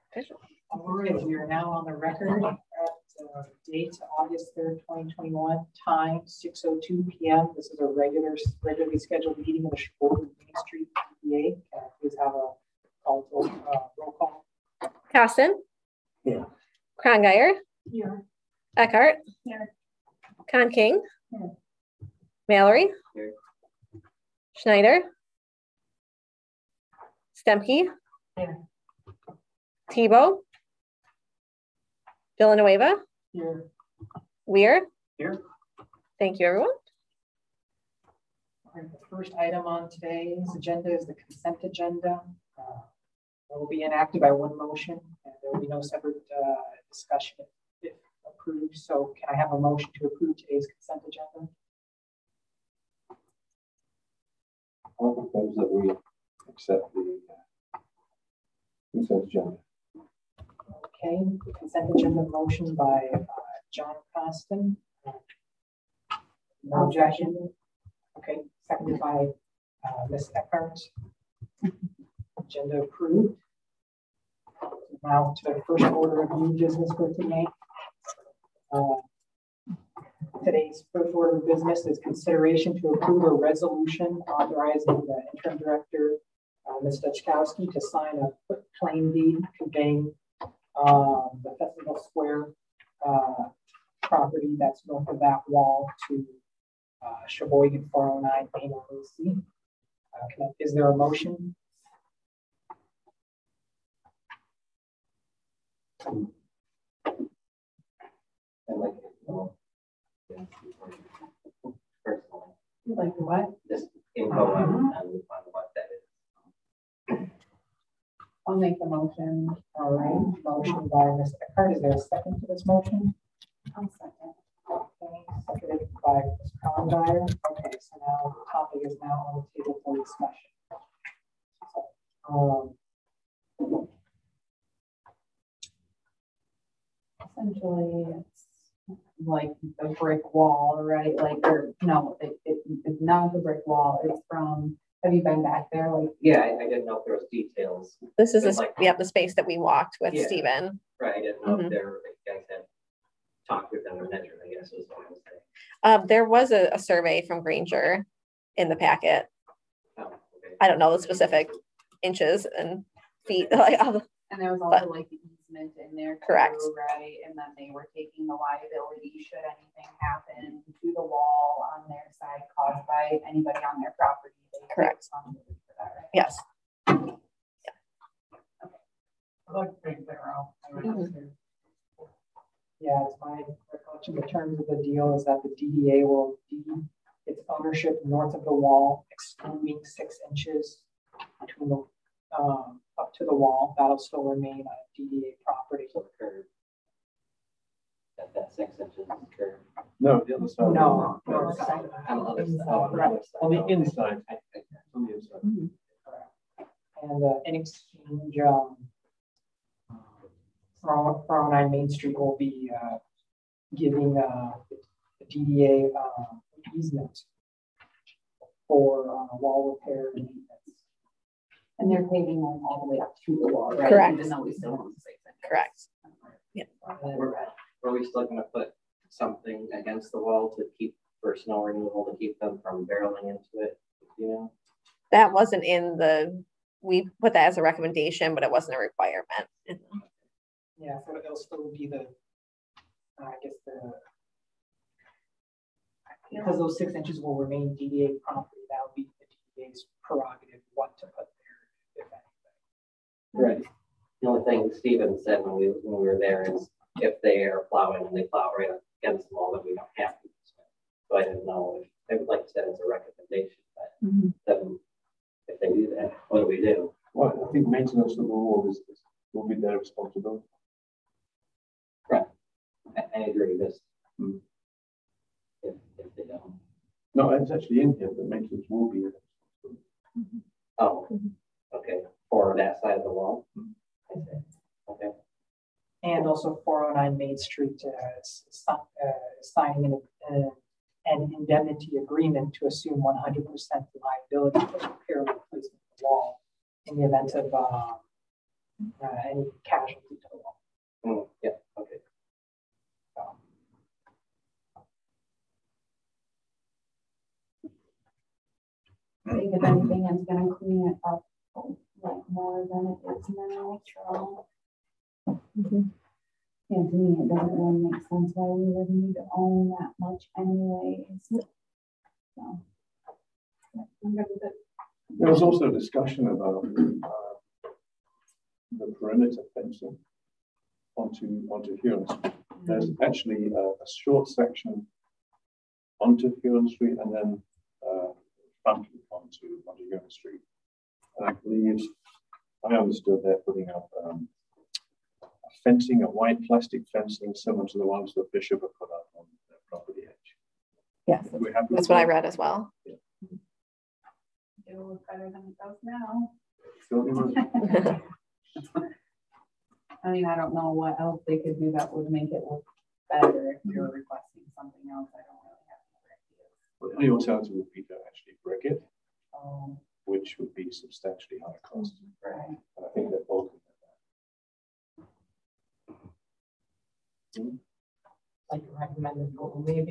All right, we are now on the record at date August 3rd, 2021, time 6:02 p.m. This is a regularly scheduled meeting of the Sheboygan Main Street PDA. Please have a roll call. Costin? Here. Krongeyer? Here. Eckhart? Here. Con King? Here. Mallory? Here. Schneider? Stemke? Here. Tebow? Villanueva? Here. Weir? Here. Thank you, everyone. All right, the first item on today's agenda is the consent agenda. It will be enacted by one motion, and there will be no separate discussion if approved. So can I have a motion to approve today's consent agenda? I'll propose that we accept the consent agenda. Okay, the consent agenda motion by John Costin. No objection. Okay, seconded by Ms. Eckhart. Agenda approved. Now to the first order of new business for today. Today's first order of business is consideration to approve a resolution authorizing the interim director, Ms. Dutchkowski, to sign a quitclaim deed conveying the Festival Square property that's north of that wall to Sheboygan 409 Main LLC. Is there a motion? I'd like to know, personally, You'd like to what? just info on what that is. I'll make the motion. All right, motion by Ms. Eckhart. Is there a second to this motion? I'll second. Okay, seconded by Ms. Krongeyer. Okay, so now the topic is now on the table for discussion. Essentially, it's like the brick wall, right? Like, or no, it's not the brick wall. It's from. Have you been back there? Like, Yeah, I didn't know if there was details. This is It's like- the space that we walked with Yeah. Stephen. Right, I didn't know if you guys had talked with them or measured, I guess is what I was saying. There was a survey from Granger in the packet. Oh, okay. I don't know the specific inches and feet. Like, And there was also like the easement in there too, Correct. right? And then they were taking the liability should anything happen to the wall on their side caused by anybody on their property. They take Correct. responsibility for that, right? yes. I'd like to bring that out. Mhm. Yeah, it's my recollection. The terms of the deal is that the DDA will deed its ownership north of the wall, excluding 6 inches between the up to the wall. That'll still remain a DDA property. So the curve. That 6 inches is the curve. No, the other side. No, no, no, it's side. on the other side. Correct. On the inside. On the inside. And in exchange, 409 Main Street will be giving the DDA easement for wall repair and maintenance. And they're paving like all the way up to the wall, right? Correct. Even though we still want to say that. Correct. Were we still gonna put something against the wall to keep, for snow removal, to keep them from barreling into it, you know? That wasn't we put that as a recommendation, but it wasn't a requirement. Yeah, so it'll still be because those 6 inches will remain DDA property, that'll be the DDA's prerogative what to put there, if anything. Right. The only thing Steven said when we were there is if they are plowing and they plow right up against the wall, then we don't have to. So I didn't know if they would like to set as a recommendation, but then if they do that, what do we do? Well, I think maintenance of the wall will be their responsibility. Right. I agree. This. If they don't. No, it's actually in here, but maintenance will be their responsibility. Oh, okay. For that side of the wall. I see. Okay. And also 409 Main Street signing an indemnity agreement to assume 100% liability for repair and replacement of the wall in the event of any casualty to the wall. Yeah, okay. I think if anything, it's gonna clean it up like more than it is now. And to me, it doesn't really make sense why we would need to own that much anyway. So, I'm good with it. There was also a discussion about the perimeter fencing onto Huron Street. There's actually a short section onto Huron Street and then fronting onto Huron Street. And I believe I understood they're putting up fencing, a white plastic fencing similar to the ones that Bishop have put up on their property edge. Yes, that's what I read as well. Yeah. It'll look better than it does now. I mean, I don't know what else they could do that would make it look better if you're requesting something else. I don't really have any ideas. Well, the only alternative would be to actually brick it, which would be substantially higher cost. Right. And I think they're both Like you recommended, maybe.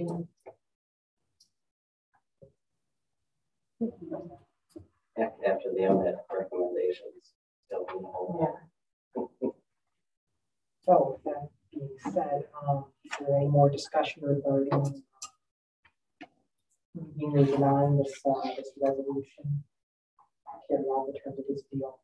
After the ONET recommendations, still in the whole. Yeah. So with that being said, is there any more discussion regarding being denying this resolution? Carry on the terms of this deal.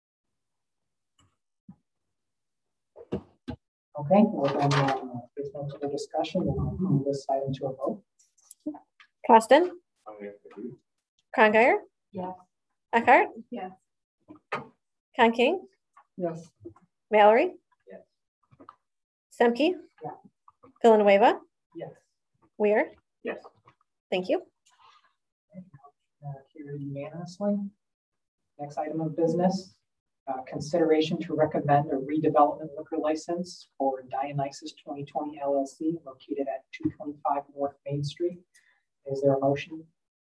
Okay, well then, there's no further discussion, then I'll move this item to a vote. Costin, Krongire, Yes. Eckhart, Yes. Con King, Yes. Mallory, Yes. Semke, Yeah. Villanueva, Yes. Weir. Yes. Thank you. Carried unanimously. Next item of business, consideration to recommend a redevelopment liquor license for Dionysus 2020 LLC located at 225 North Main Street. Is there a motion?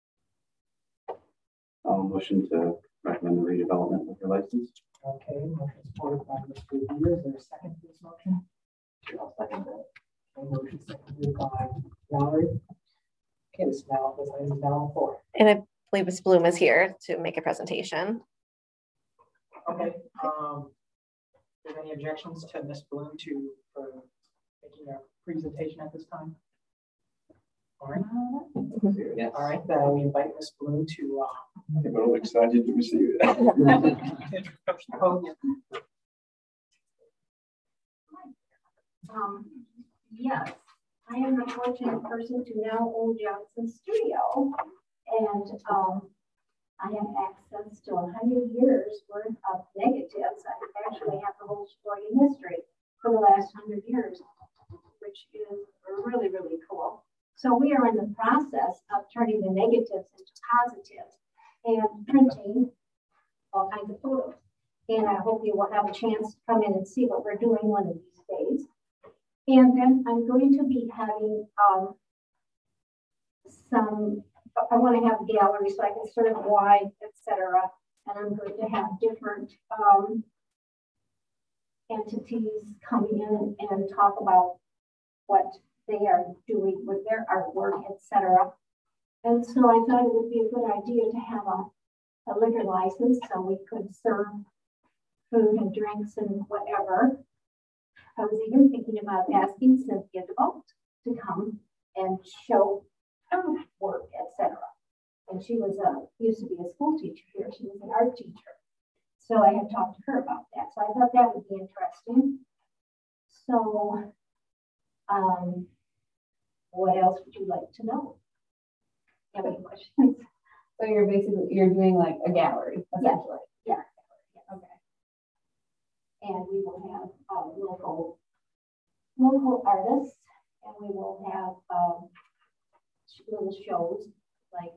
I'll motion to recommend the redevelopment liquor license. Okay, motion supported by Mr. Weir. Is there a second to this motion? I'll second that. Okay, motion seconded by Mallory. Okay, this item is now on the floor. And I believe Ms. Bloom is here to make a presentation. Okay. Is there any objections to Ms. Bloom for making a presentation at this time? All right. Yes. All right. We invite Ms. Bloom to. I think we're all excited to receive it. Oh, yeah. Yes, I am the fortunate person to now own Johnson Studio, and I have access to 100 years worth of negatives. I actually have the whole sporting history for the last 100 years, which is really, really cool. So we are in the process of turning the negatives into positives and printing all kinds of photos. And I hope you will have a chance to come in and see what we're doing one of these days. And then I'm going to be having I want to have a gallery so I can serve wine, etc. And I'm going to have different entities come in and talk about what they are doing with their artwork, etc. And so I thought it would be a good idea to have a liquor license so we could serve food and drinks and whatever. I was even thinking about asking Cynthia DeVault to come and show her work, etc. And she was used to be a school teacher here. She was an art teacher. So I had talked to her about that. So I thought that would be interesting. So what else would you like to know? Have any questions? So you're doing like a gallery, essentially. Yeah. Okay. And we will have local artists, and we will have little shows like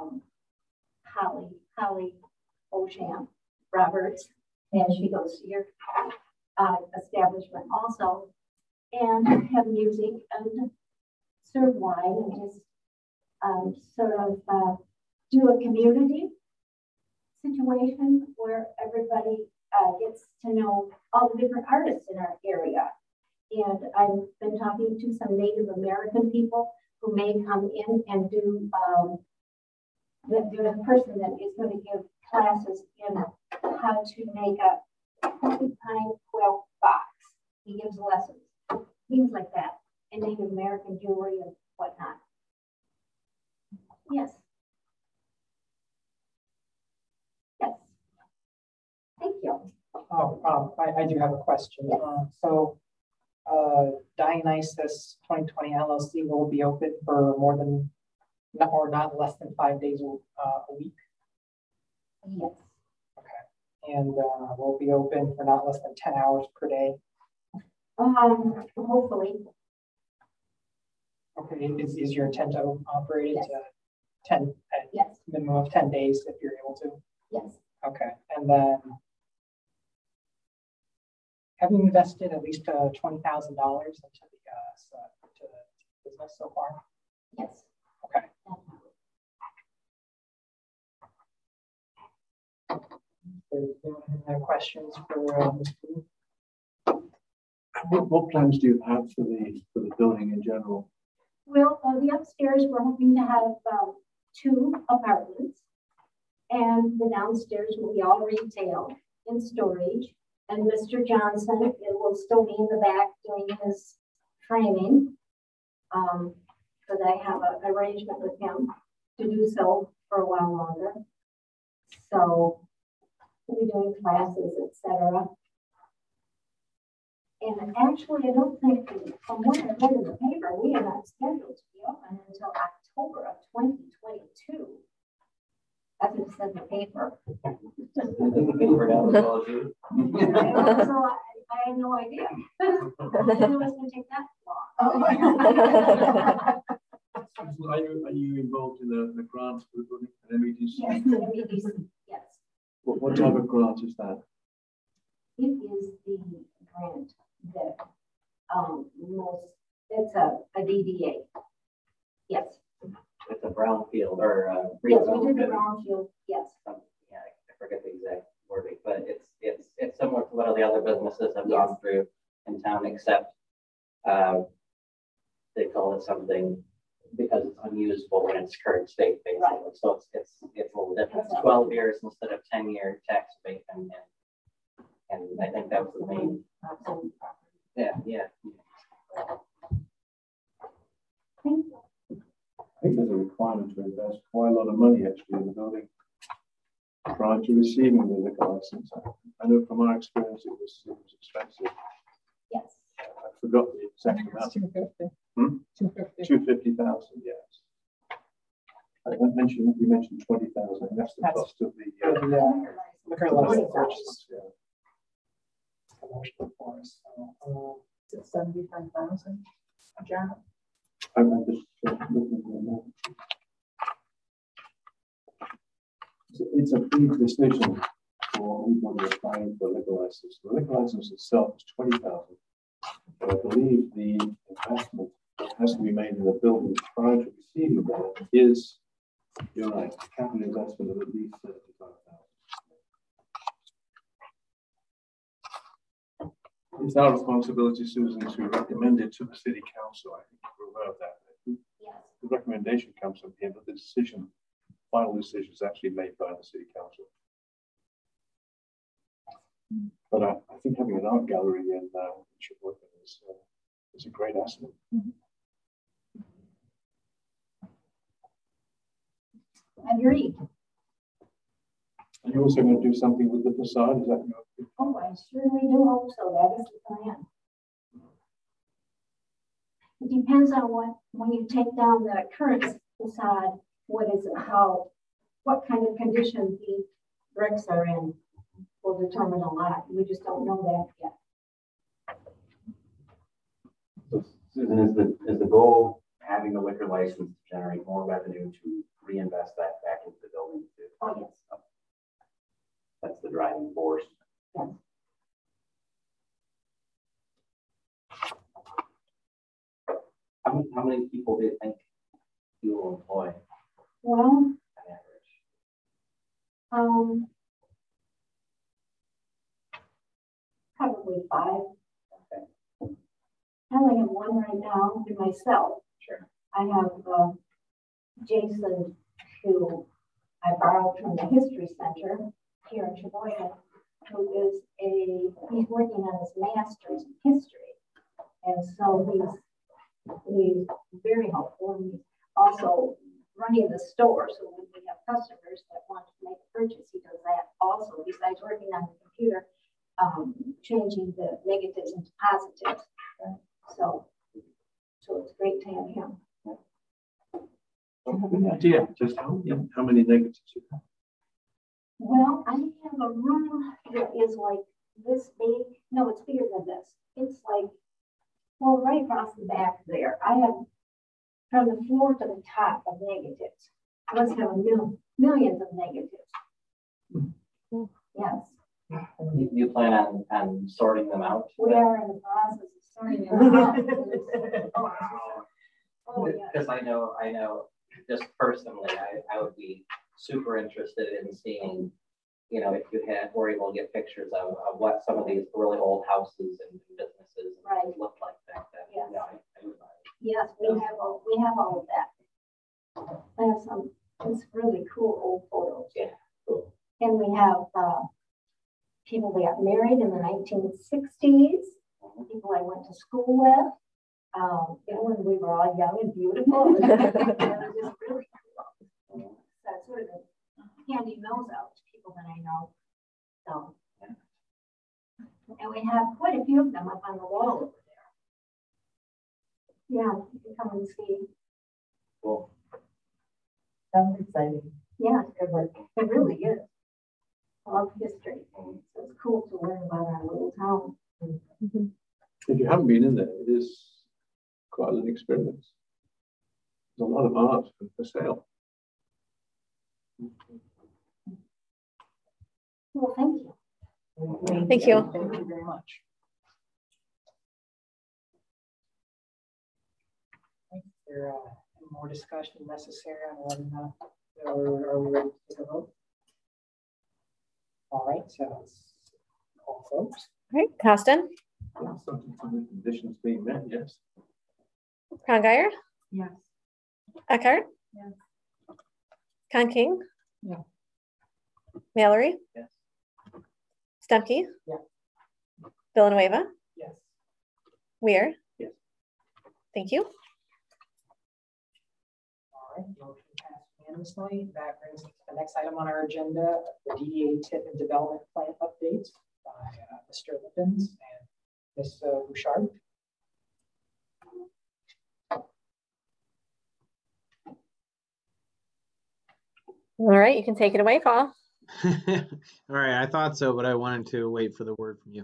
Holly O'Sham Roberts, and she goes to your establishment also, and have music and serve wine and just sort of do a community situation where everybody gets to know all the different artists in our area. And I've been talking to some Native American people who may come in and do, there's a person that is going to give classes in how to make a porcupine quilt box. He gives lessons, things like that, and Native American jewelry and whatnot. Yes. Yes. Thank you. I do have a question. Yes. Dionysus 2020 LLC will be open for more than, or not less than 5 days a week. Yes. Okay. And will be open for not less than 10 hours per day. Hopefully. Okay. Is your intent to operate Yes. it 10 at Yes. minimum of 10 days if you're able to? Yes. Okay. And then have you invested at least $20,000 into the business so far? Yes. Okay. There's any other questions for Ms. Booth? What plans do you have for the building in general? Well, the upstairs, we're hoping to have 2 apartments, and the downstairs will be all retail and storage. And Mr. Johnson, it will still be in the back doing his training, because I have an arrangement with him to do so for a while longer. So we'll be doing classes, etc. And actually, I don't think, from what I read in the paper, we are not scheduled to be open until October of 2022. That's what it said in the paper. So I had no idea. I didn't know it was going to take that long. Are you involved in the grant for the building at MEDC? Yes, MEDC, yes. What type of grant is that? It is the grant that it's a DDA. Yes. It's a brownfield or Yes, we did the brownfield, yes. Yeah, I forget the exact wording, but it's similar to what all the other businesses have gone through in town, except they call it something because it's unusable in its current state, basically. Right. So it's a little different. It's 12 years instead of 10-year tax abatement, and I think that was the main. Yeah. Thank you. I think there's a requirement to invest quite a lot of money actually in the building prior to receiving the liquor license. I know from our experience it was expensive. Yes. I forgot the exact amount. 250. 250. 250,000, yes. You mentioned 20,000. That's the cost of the liquor license purchase. Yeah. Commercial for us. So, Is it 75,000, John? I'm just looking for it's a big decision for anybody applying for a liquor license. The liquor license itself is 20,000, but I believe the investment that has to be made in the building prior to receiving that is, you're right, capital investment of at least 75,000. It's our responsibility, Susan, to recommend it to the city council. I think you're aware of that. Yes. The recommendation comes from here, but the decision, final decision, is actually made by the city council. But I think having an art gallery in Sheboygan is a great asset. Agreed. And you're also going to do something with the facade, is that your? Oh, I certainly do hope so. That is the plan. It depends on when you take down the current facade, what kind of condition the bricks are in will determine a lot. We just don't know that yet. So Susan, is the goal having the liquor license to generate more revenue to reinvest that back into the building? Oh, yes. That's the driving force. Yes. How many people do you think you will employ Well, on average? roughly 5. I only have one right now to myself. Sure. I have Jason, who I borrowed from the History Center here in Sheboygan, who is he's working on his master's in history. And so he's very helpful, and he's also running the store. So when we have customers that want to make a purchase, he does that also, besides working on the computer, changing the negatives into positives. So it's great to have him. Good idea. Just how many negatives you have? Well, I have a room that is like this big. No, it's bigger than this. It's like, well, right across the back there. I have from the floor to the top of negatives. I must have millions of negatives. Yes. You plan on sorting them out? We are in the process of sorting them out. Oh, yeah. Because I know, just personally, I would be super interested in seeing, you know, if you were able to get pictures of what some of these really old houses and businesses looked like back then. Yes. Yeah, I would buy it. Yes, we have all of that. I have some really cool old photos. Yeah, cool. And we have people that got married in the 1960s, people I went to school with, when we were all young and beautiful. It was just really cool. So it's sort of handing those out to people that I know. So, and we have quite a few of them up on the wall over there. Yeah, you can come and see. Cool. Sounds exciting. Yeah, it really is. I love history. So it's cool to learn about our little town. If you haven't been in there, it is quite an experience. There's a lot of art for sale. Well, thank you. Thank you. Thank you very much. Is there any more discussion necessary on or are we ready to take a vote? All right, so let's call folks. All right, Costin, Subject to the conditions being met, yes. Krongire, Yes. Eckhart, Yes. Con King, Yeah. Mallory, Yes. Stumpke, Yeah. Villanueva, Yes. Weir. Yes. Thank you. All right, motion passed unanimously. That brings us to the next item on our agenda, the DDA tip and development plan updates by Mr. Lippens and Ms. Bouchard. All right, you can take it away, Paul. All right, I thought so, but I wanted to wait for the word from you.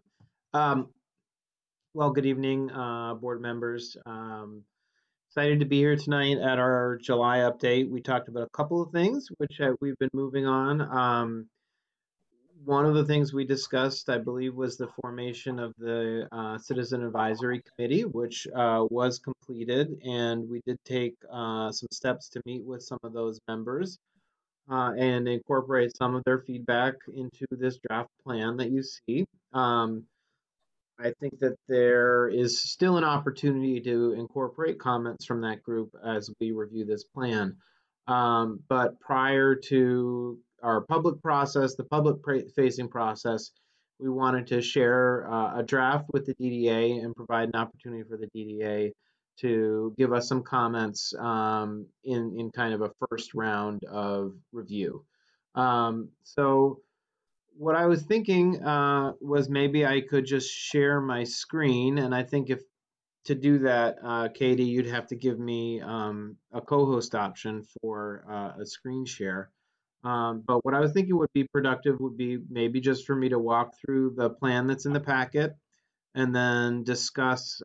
Well, good evening, board members. Excited to be here tonight at our July update. We talked about a couple of things, which we've been moving on. One of the things we discussed, I believe, was the formation of the Citizen Advisory Committee, which was completed, and we did take some steps to meet with some of those members and incorporate some of their feedback into this draft plan that you see. I think that there is still an opportunity to incorporate comments from that group as we review this plan. But prior to our public process, the public facing process, we wanted to share a draft with the DDA and provide an opportunity for the DDA to give us some comments in kind of a first round of review. So what I was thinking was maybe I could just share my screen, and I think if to do that, Katie, you'd have to give me a co-host option for a screen share. But what I was thinking would be productive would be maybe just for me to walk through the plan that's in the packet and then discuss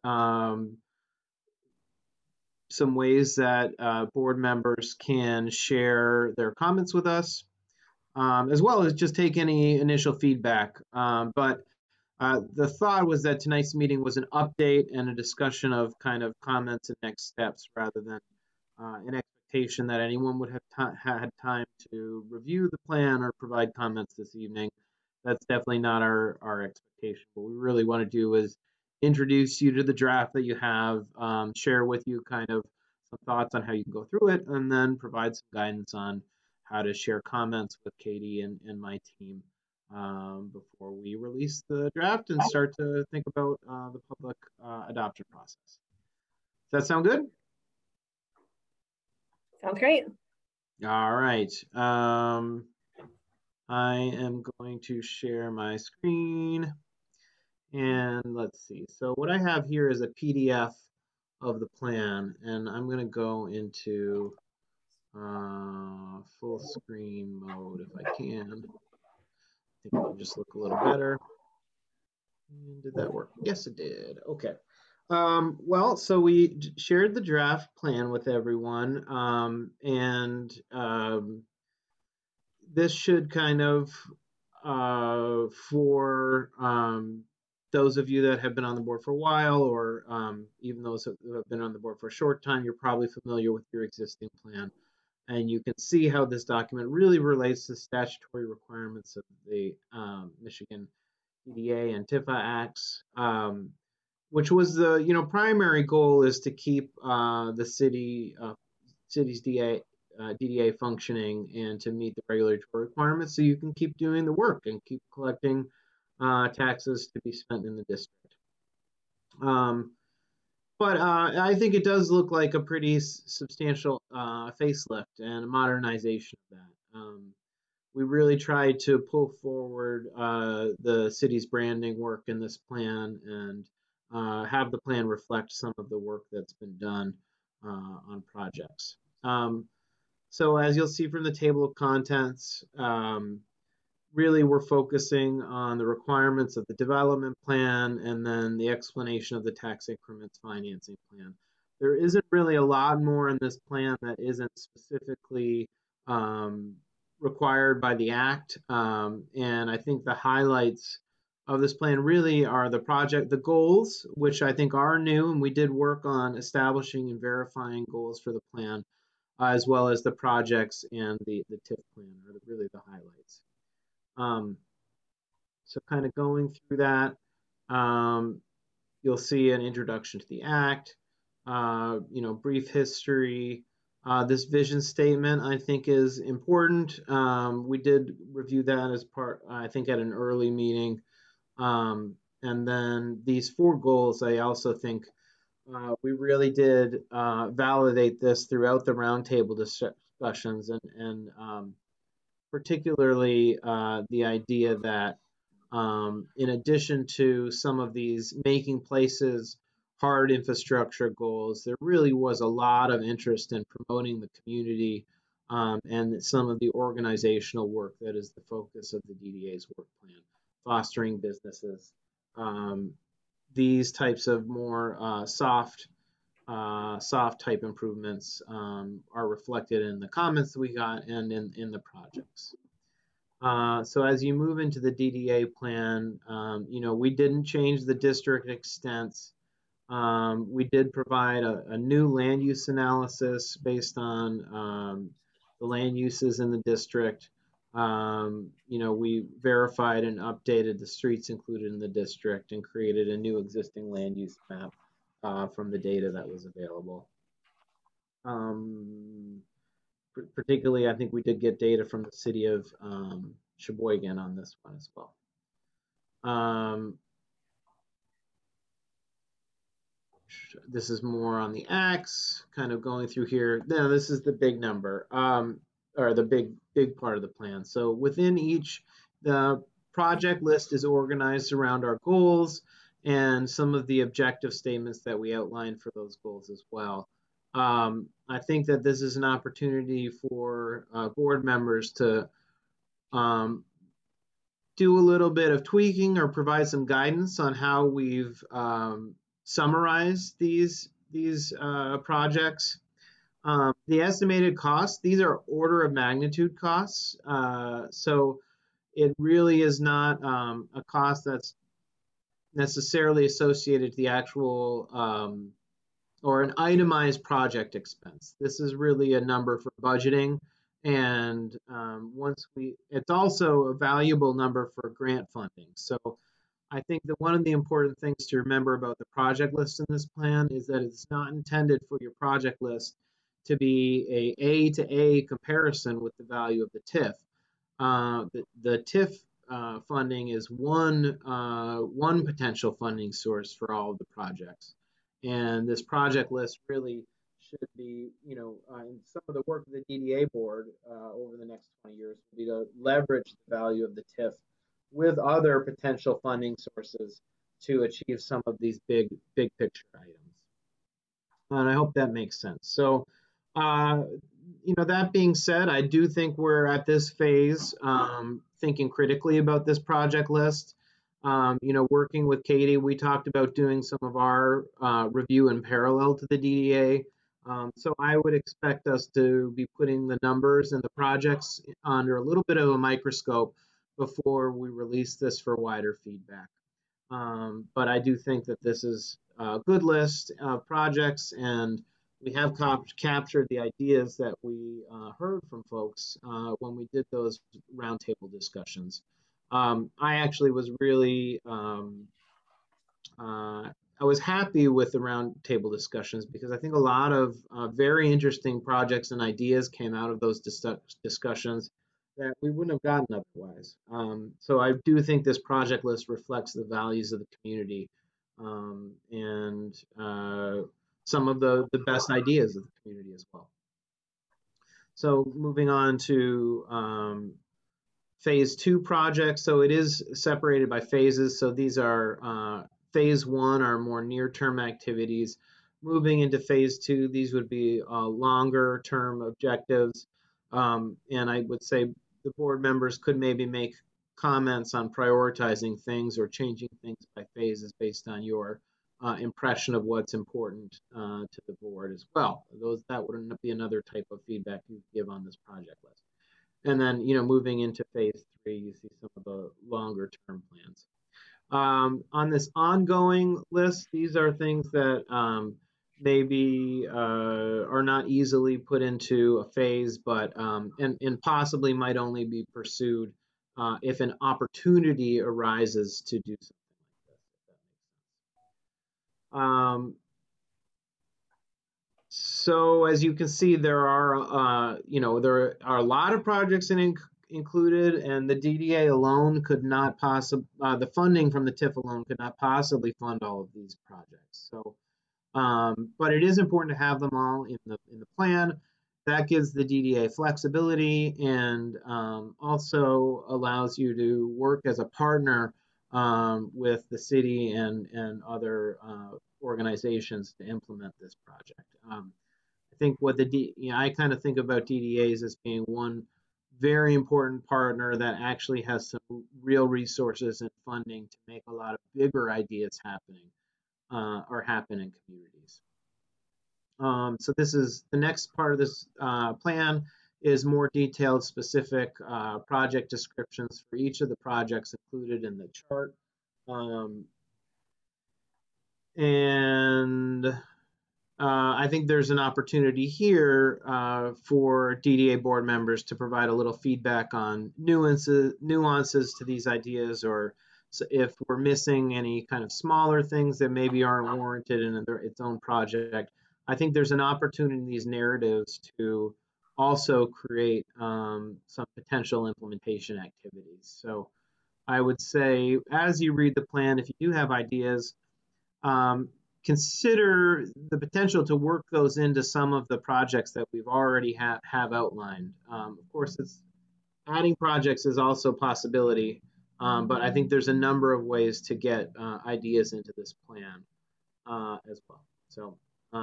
some ways that board members can share their comments with us, as well as just take any initial feedback. But the thought was that tonight's meeting was an update and a discussion of kind of comments and next steps rather than an expectation that anyone would have had time to review the plan or provide comments this evening. that's definitely not our expectation. What we really want to do is introduce you to the draft that you have, share with you kind of some thoughts on how you can go through it, and then provide some guidance on how to share comments with Katie and my team before we release the draft and start to think about the public adoption process. Does that sound good? Sounds great. All right. I am going to share my screen. And let's see. So what I have here is a PDF of the plan, and I'm going to go into full screen mode if I can. I think it'll just look a little better. And did that work? Yes, it did. Okay. Well, so we shared the draft plan with everyone, and this should kind of, for those of you that have been on the board for a while, or even those who have been on the board for a short time, you're probably familiar with your existing plan. And you can see how this document really relates to statutory requirements of the Michigan DDA and TIFA Acts, which was the primary goal is to keep the city's DDA functioning and to meet the regulatory requirements, so you can keep doing the work and keep collecting taxes to be spent in the district. But I think it does look like a pretty substantial facelift and a modernization of that. We really tried to pull forward the city's branding work in this plan and have the plan reflect some of the work that's been done on projects. So as you'll see from the table of contents, really we're focusing on the requirements of the development plan and then the explanation of the tax increments financing plan. There isn't really a lot more in this plan that isn't specifically required by the Act. And I think the highlights of this plan really are the goals, which I think are new, and we did work on establishing and verifying goals for the plan, as well as the projects and the TIF plan are really the highlights. So kind of going through that, you'll see an introduction to the Act, brief history. This vision statement, I think, is important. We did review that as part, I think, at an early meeting. And then these 4 goals, I also think we really did validate this throughout the roundtable discussions, and particularly the idea that in addition to some of these making places hard infrastructure goals, there really was a lot of interest in promoting the community and some of the organizational work that is the focus of the DDA's work plan, fostering businesses. These types of more soft type improvements are reflected in the comments that we got and in the projects. So as you move into the DDA plan, we didn't change the district extents. We did provide a new land use analysis based on the land uses in the district. We verified and updated the streets included in the district and created a new existing land use map from the data that was available. Particularly, I think we did get data from the city of Sheboygan on this one as well. This is more on the acts, kind of going through here. Now, this is the big number, or the big part of the plan. So within each, the project list is organized around our goals and some of the objective statements that we outlined for those goals as well. I think that this is an opportunity for board members to do a little bit of tweaking or provide some guidance on how we've summarized these projects. The estimated costs, these are order of magnitude costs. So it really is not a cost that's necessarily associated to the actual or an itemized project expense. This is really a number for budgeting And it's also a valuable number for grant funding. So I think that one of the important things to remember about the project list in this plan is that it's not intended for your project list to be a to A comparison with the value of the TIF. The TIF funding is one potential funding source for all of the projects, and this project list really should be, and some of the work of the DDA board over the next 20 years will be to leverage the value of the TIF with other potential funding sources to achieve some of these big picture items. And I hope that makes sense. So, that being said, I do think we're at this phase thinking critically about this project list. Working with Katie, we talked about doing some of our review in parallel to the DDA. So I would expect us to be putting the numbers and the projects under a little bit of a microscope before we release this for wider feedback. But I do think that this is a good list of projects, and we have captured the ideas that we heard from folks when we did those roundtable discussions. I actually was really I was happy with the roundtable discussions because I think a lot of very interesting projects and ideas came out of those discussions that we wouldn't have gotten otherwise. So I do think this project list reflects the values of the community and some of the best ideas of the community as well. So moving on to phase 2 projects. So it is separated by phases. So these are phase 1 are more near-term activities. Moving into phase 2, these would be longer-term objectives. And I would say the board members could maybe make comments on prioritizing things or changing things by phases based on your impression of what's important to the board as well. That would be another type of feedback you give on this project list. And then, moving into phase 3, you see some of the longer-term plans. On this ongoing list, these are things that maybe are not easily put into a phase, but and possibly might only be pursued if an opportunity arises to do something like this, if that makes sense. So as you can see, there are a lot of projects included, and the DDA alone could not possibly, the funding from the TIF alone could not possibly fund all of these projects. So, but it is important to have them all in the plan. That gives the DDA flexibility and also allows you to work as a partner with the city and other organizations to implement this project. I think what I kind of think about DDAs as being one very important partner that actually has some real resources and funding to make a lot of bigger ideas happen in communities. So this is the next part of this plan is more detailed, specific project descriptions for each of the projects included in the chart. I think there's an opportunity here for DDA board members to provide a little feedback on nuances to these ideas, or if we're missing any kind of smaller things that maybe aren't warranted in its own project. I think there's an opportunity in these narratives to also create some potential implementation activities. So I would say, as you read the plan, if you do have ideas, consider the potential to work those into some of the projects that we've already have outlined. Of course, adding projects is also a possibility, but I think there's a number of ways to get ideas into this plan as well. So.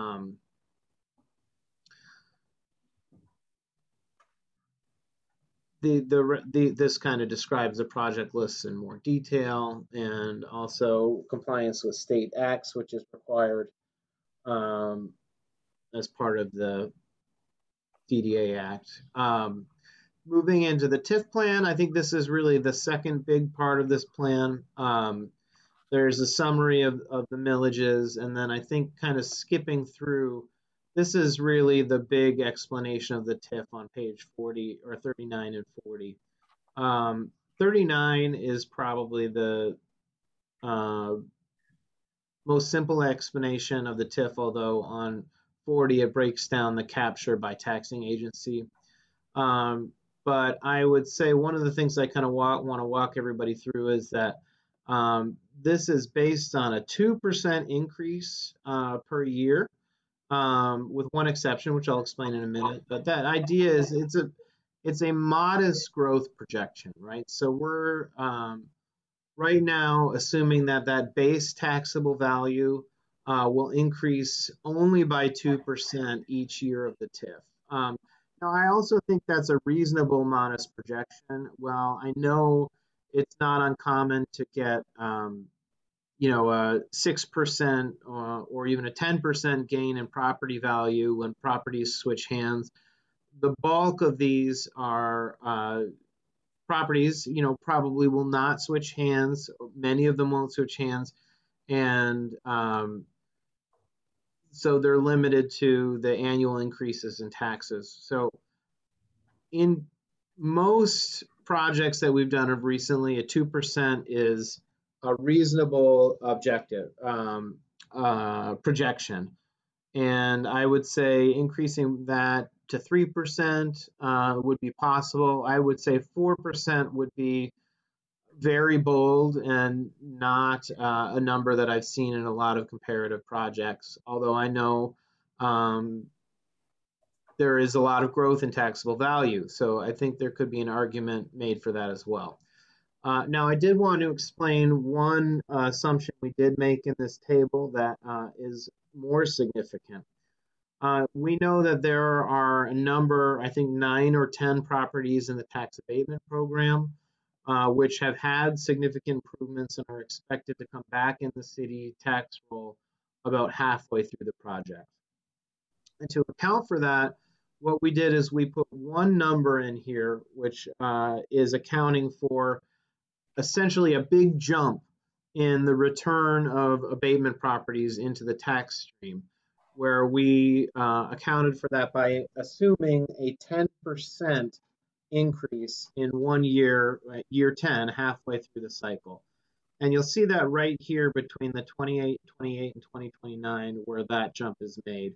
This kind of describes the project lists in more detail, and also compliance with state acts, which is required as part of the DDA Act. Moving into the TIF plan, I think this is really the second big part of this plan. There's a summary of the millages, and then I think kind of skipping through this is really the big explanation of the TIF on page 40 or 39 and 40. 39 is probably the most simple explanation of the TIF, although on 40 it breaks down the capture by taxing agency. But I would say one of the things I kind of want to walk everybody through is that this is based on a 2% increase per year, with one exception, which I'll explain in a minute. But that idea is it's a modest growth projection, right? So we're right now assuming that that base taxable value will increase only by 2% each year of the TIF. Now, I also think that's a reasonable, modest projection. Well, I know it's not uncommon to get, you know, a 6% or even a 10% gain in property value when properties switch hands. The bulk of these are properties, you know, probably will not switch hands. Many of them won't switch hands. And so they're limited to the annual increases in taxes. So in most projects that we've done of recently, a 2% is a reasonable objective projection. And I would say increasing that to 3% would be possible. I would say 4% would be very bold and not a number that I've seen in a lot of comparative projects, although I know there is a lot of growth in taxable value. So I think there could be an argument made for that as well. Now, I did want to explain one assumption we did make in this table that is more significant. We know that there are a number, I think 9 or 10 properties in the tax abatement program, which have had significant improvements and are expected to come back in the city tax roll about halfway through the project. And to account for that, what we did is we put one number in here, which is accounting for essentially a big jump in the return of abatement properties into the tax stream, where we accounted for that by assuming a 10% increase in 1 year, year 10, halfway through the cycle. And you'll see that right here between the 28 and 2029, where that jump is made.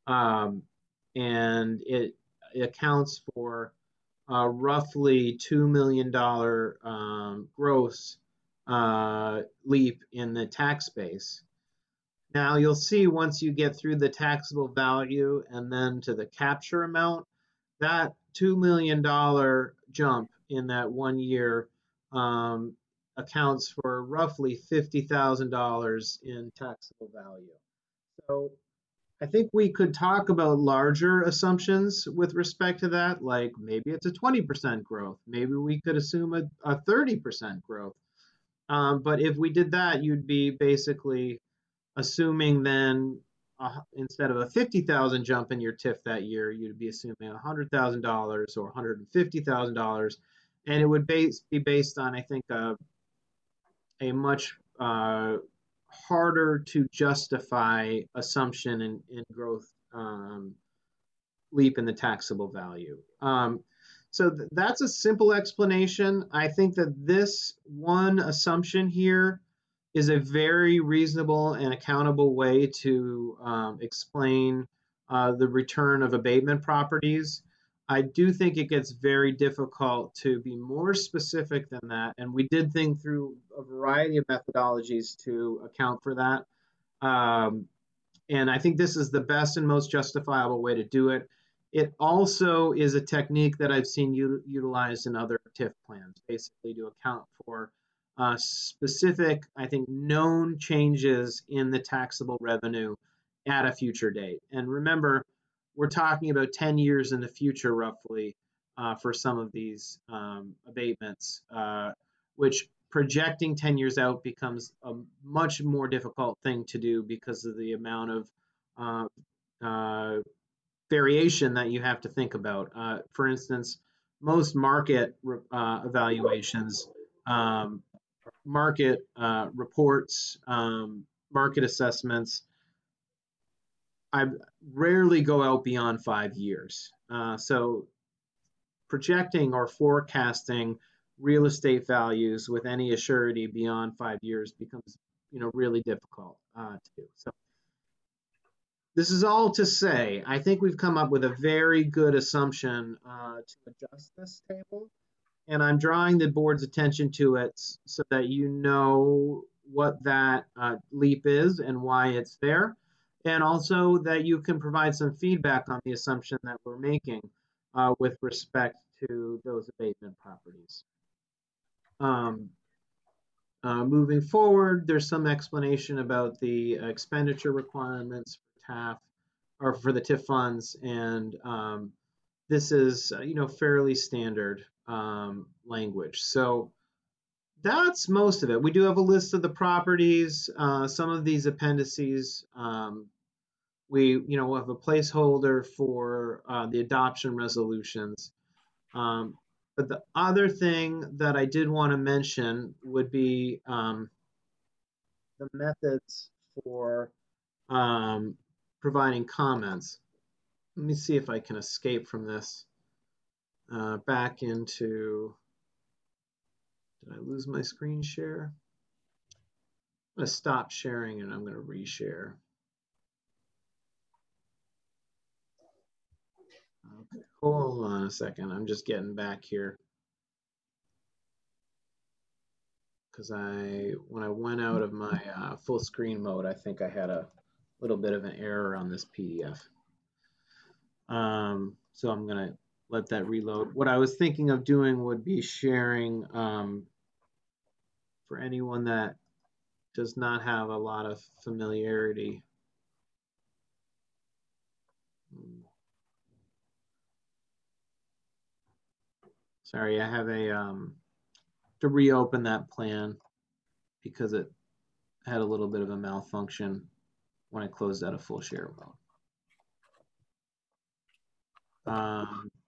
And it accounts for roughly $2 million gross leap in the tax base. Now you'll see once you get through the taxable value and then to the capture amount, that $2 million jump in that 1 year accounts for roughly $50,000 in taxable value. So I think we could talk about larger assumptions with respect to that, like maybe it's a 20% growth. Maybe we could assume a 30% growth. But if we did that, you'd be basically assuming then instead of a 50,000 jump in your TIF that year, you'd be assuming $100,000 or $150,000. And it would be based on, I think, a much harder to justify assumption in growth leap in the taxable value. So that's a simple explanation. I think that this one assumption here is a very reasonable and accountable way to explain the return of abatement properties. I do think it gets very difficult to be more specific than that. And we did think through a variety of methodologies to account for that. And I think this is the best and most justifiable way to do it. It also is a technique that I've seen utilized in other TIF plans, basically to account for specific, I think, known changes in the taxable revenue at a future date. And remember, we're talking about 10 years in the future, roughly, for some of these abatements, which projecting 10 years out becomes a much more difficult thing to do because of the amount of variation that you have to think about. For instance, most market evaluations, market reports, market assessments I rarely go out beyond 5 years. So projecting or forecasting real estate values with any assurity beyond 5 years becomes, really difficult to do. So this is all to say, I think we've come up with a very good assumption to adjust this table. And I'm drawing the board's attention to it so that you know what that leap is and why it's there. And also that you can provide some feedback on the assumption that we're making with respect to those abatement properties. Moving forward, there's some explanation about the expenditure requirements for TAF or for the TIF funds, and this is fairly standard language. So that's most of it. We do have a list of the properties. Some of these appendices, we have a placeholder for the adoption resolutions. But the other thing that I did want to mention would be the methods for providing comments. Let me see if I can escape from this back into, did I lose my screen share? I'm going to stop sharing and I'm going to reshare. Okay, hold on a second. I'm just getting back here. Because when I went out of my full screen mode, I think I had a little bit of an error on this PDF. So I'm going to let that reload. What I was thinking of doing would be sharing for anyone that does not have a lot of familiarity. Sorry, I have to reopen that plan because it had a little bit of a malfunction when I closed out of full share mode.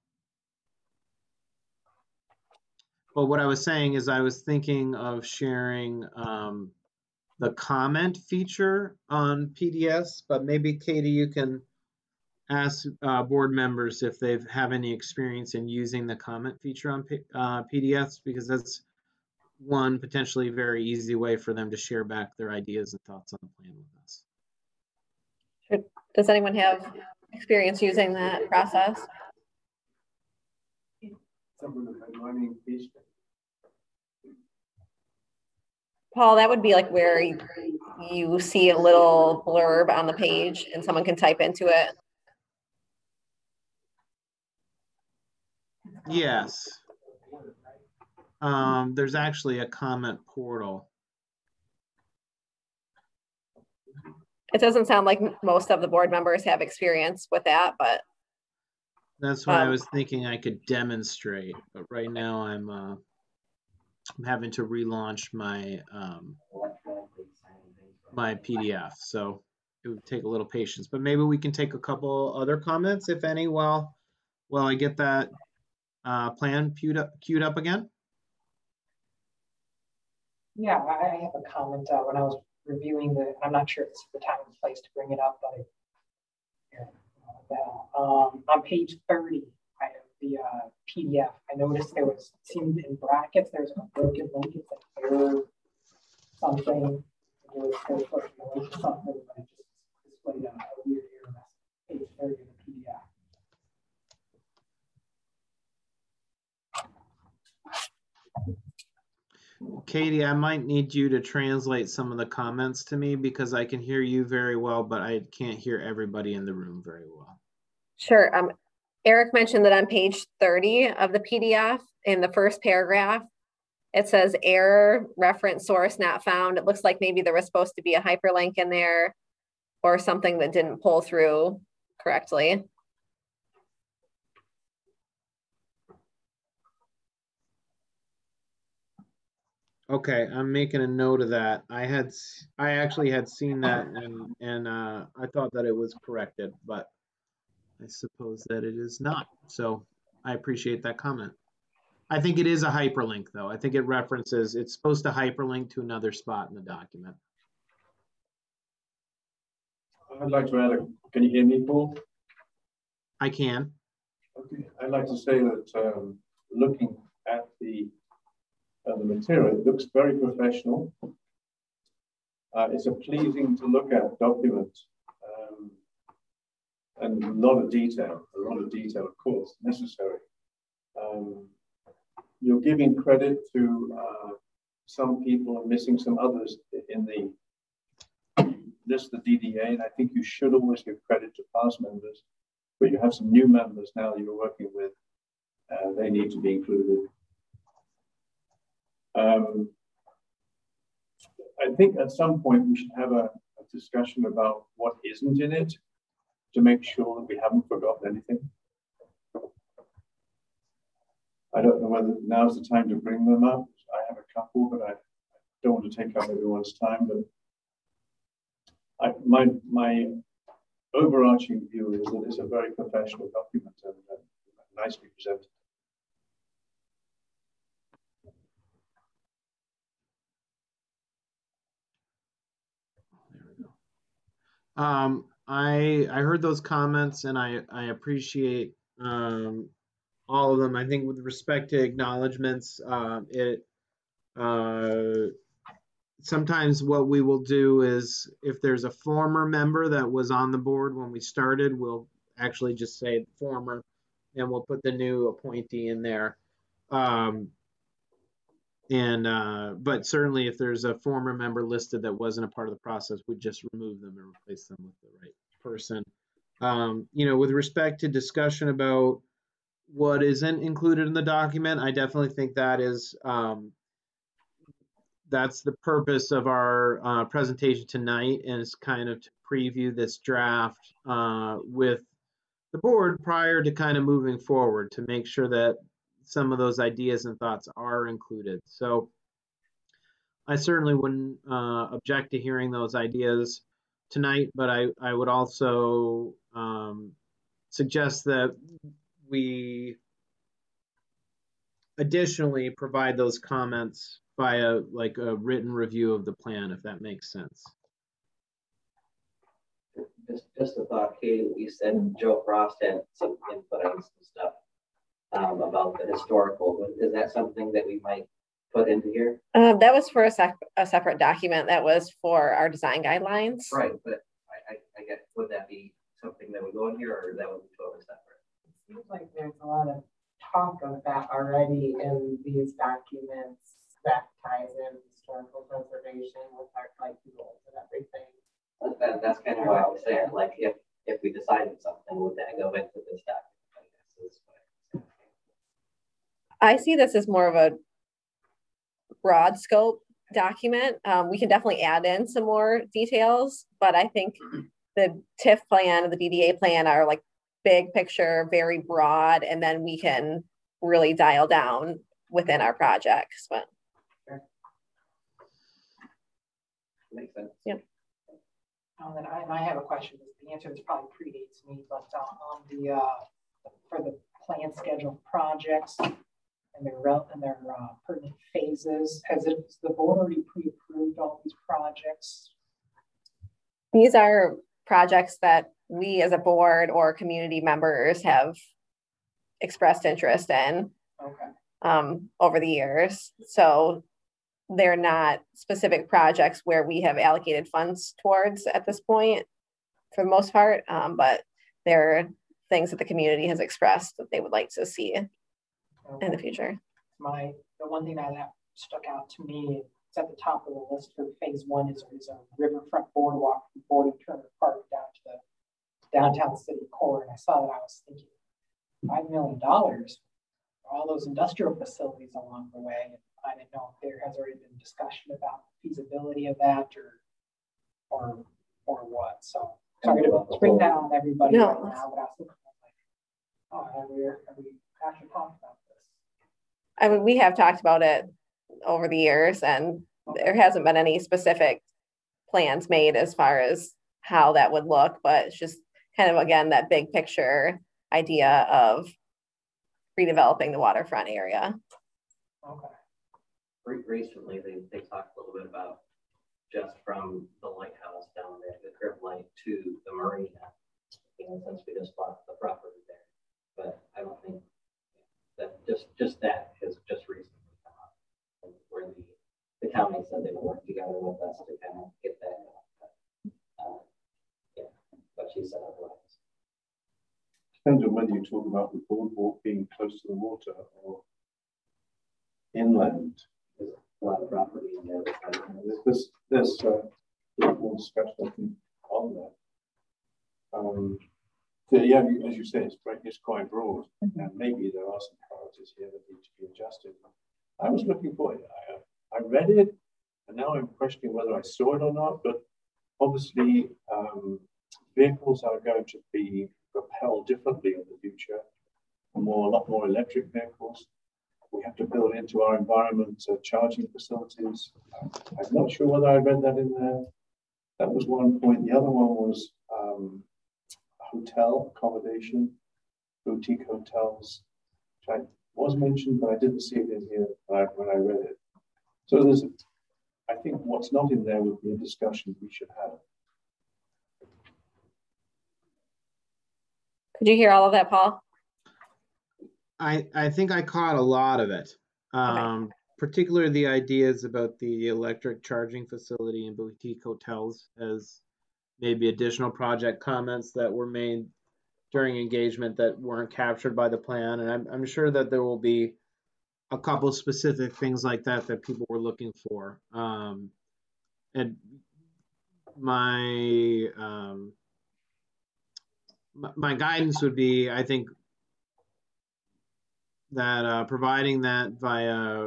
But what I was saying is I was thinking of sharing the comment feature on PDFs, but maybe Katie, you can ask board members if they have any experience in using the comment feature on PDFs, because that's one potentially very easy way for them to share back their ideas and thoughts on the plan with us. Sure. Does anyone have experience using that process? Paul, that would be like where you see a little blurb on the page and someone can type into it. Yes. There's actually a comment portal. It doesn't sound like most of the board members have experience with that, but. That's why I was thinking I could demonstrate, but right now I'm having to relaunch my my PDF, so it would take a little patience. But maybe we can take a couple other comments, if any, while I get that plan queued up again. Yeah, I have a comment when I was reviewing I'm not sure if it's the time and place to bring it up, but on page 30 I have the PDF. I noticed seemed in brackets, there's a broken link, it's like error something, something, but it just displayed a weird error message. Page 30 of the PDF. Katie, I might need you to translate some of the comments to me because I can hear you very well, but I can't hear everybody in the room very well. Sure. Eric mentioned that on page 30 of the PDF, in the first paragraph, it says error, reference source not found. It looks like maybe there was supposed to be a hyperlink in there or something that didn't pull through correctly. Okay, I'm making a note of that. I actually had seen that and I thought that it was corrected, but I suppose that it is not. So I appreciate that comment. I think it is a hyperlink though. I think it's supposed to hyperlink to another spot in the document. I'd like to add can you hear me, Paul? I can. Okay. I'd like to say that looking at the material, it looks very professional. It's a pleasing to look at document, and a lot of detail, of course, necessary. You're giving credit to some people and missing some others in the list, the DDA, and I think you should always give credit to past members, but you have some new members now that you're working with, they need to be included. I think at some point we should have a discussion about what isn't in it to make sure that we haven't forgotten anything. I don't know whether now's the time to bring them up. I have a couple, but I don't want to take up everyone's time. But my overarching view is that it's a very professional document and nicely presented. I heard those comments and I appreciate all of them. I think with respect to acknowledgements, sometimes what we will do is if there's a former member that was on the board when we started, we'll actually just say former and we'll put the new appointee in there. But certainly if there's a former member listed that wasn't a part of the process, we just remove them and replace them with the right person. With respect to discussion about what isn't included in the document, I definitely think that is, that's the purpose of our presentation tonight, and it's kind of to preview this draft with the board prior to kind of moving forward to make sure that some of those ideas and thoughts are included. So I certainly wouldn't object to hearing those ideas tonight, but I would also suggest that we additionally provide those comments via like a written review of the plan, if that makes sense. Just a thought, Katie, you said Joe Frost had some input on some stuff about the historical. Is that something that we might put into here? That was for a separate document that was for our design guidelines. Right, but I guess, would that be something that would go in here, or that would be totally separate? It seems like there's a lot of talk of that already in these documents that ties in historical preservation with our like goals and everything. That's kind of what I was saying. Like if we decided something, would that go into this document? I see this as more of a broad scope document. We can definitely add in some more details, but I think the TIF plan and the DDA plan are like big picture, very broad, and then we can really dial down within our projects. But sure. Makes sense. Yeah. And I have a question. The answer this probably predates me, but on the for the plan schedule projects and their pertinent phases, has the board already pre-approved all these projects? These are projects that we as a board or community members have expressed interest in over the years. So they're not specific projects where we have allocated funds towards at this point for the most part, but they're things that the community has expressed that they would like to see in the future. The one thing that stuck out to me, it's at the top of the list for phase one, is a riverfront boardwalk from Ford and Turner Park down to the downtown city core. And I saw that, I was thinking $5 million for all those industrial facilities along the way. And I didn't know if there has already been discussion about the feasibility of that or what. So sorry to spring that on everybody right now, but I was looking like, oh, have we actually talked about this? I mean, we have talked about it over the years, and there hasn't been any specific plans made as far as how that would look, but it's just kind of, again, that big picture idea of redeveloping the waterfront area. Okay. Recently, they talked a little bit about just from the lighthouse down there, the crib light to the marina, since we just bought the property there. But I don't think that just that has just recently come up, where the county said they would work together with us to kind of get that going. But she said otherwise. Depends on whether you talk about the boardwalk being close to the water or inland. There's a lot of property in there. There's more discussion on that. So yeah, as you say, it's quite broad, and maybe there are some priorities here that need to be adjusted. I was looking for it. I read it, and now I'm questioning whether I saw it or not. But obviously, vehicles are going to be propelled differently in the future. A lot more electric vehicles. We have to build into our environment charging facilities. I'm not sure whether I read that in there. That was one point. The other one was hotel accommodation, boutique hotels, which was mentioned, but I didn't see it in here when I read it. So I think what's not in there would be a discussion we should have. Did you hear all of that, Paul? I think I caught a lot of it, particularly the ideas about the electric charging facility and boutique hotels as maybe additional project comments that were made during engagement that weren't captured by the plan. And I'm sure that there will be a couple specific things like that that people were looking for. And my guidance would be, I think, that providing that via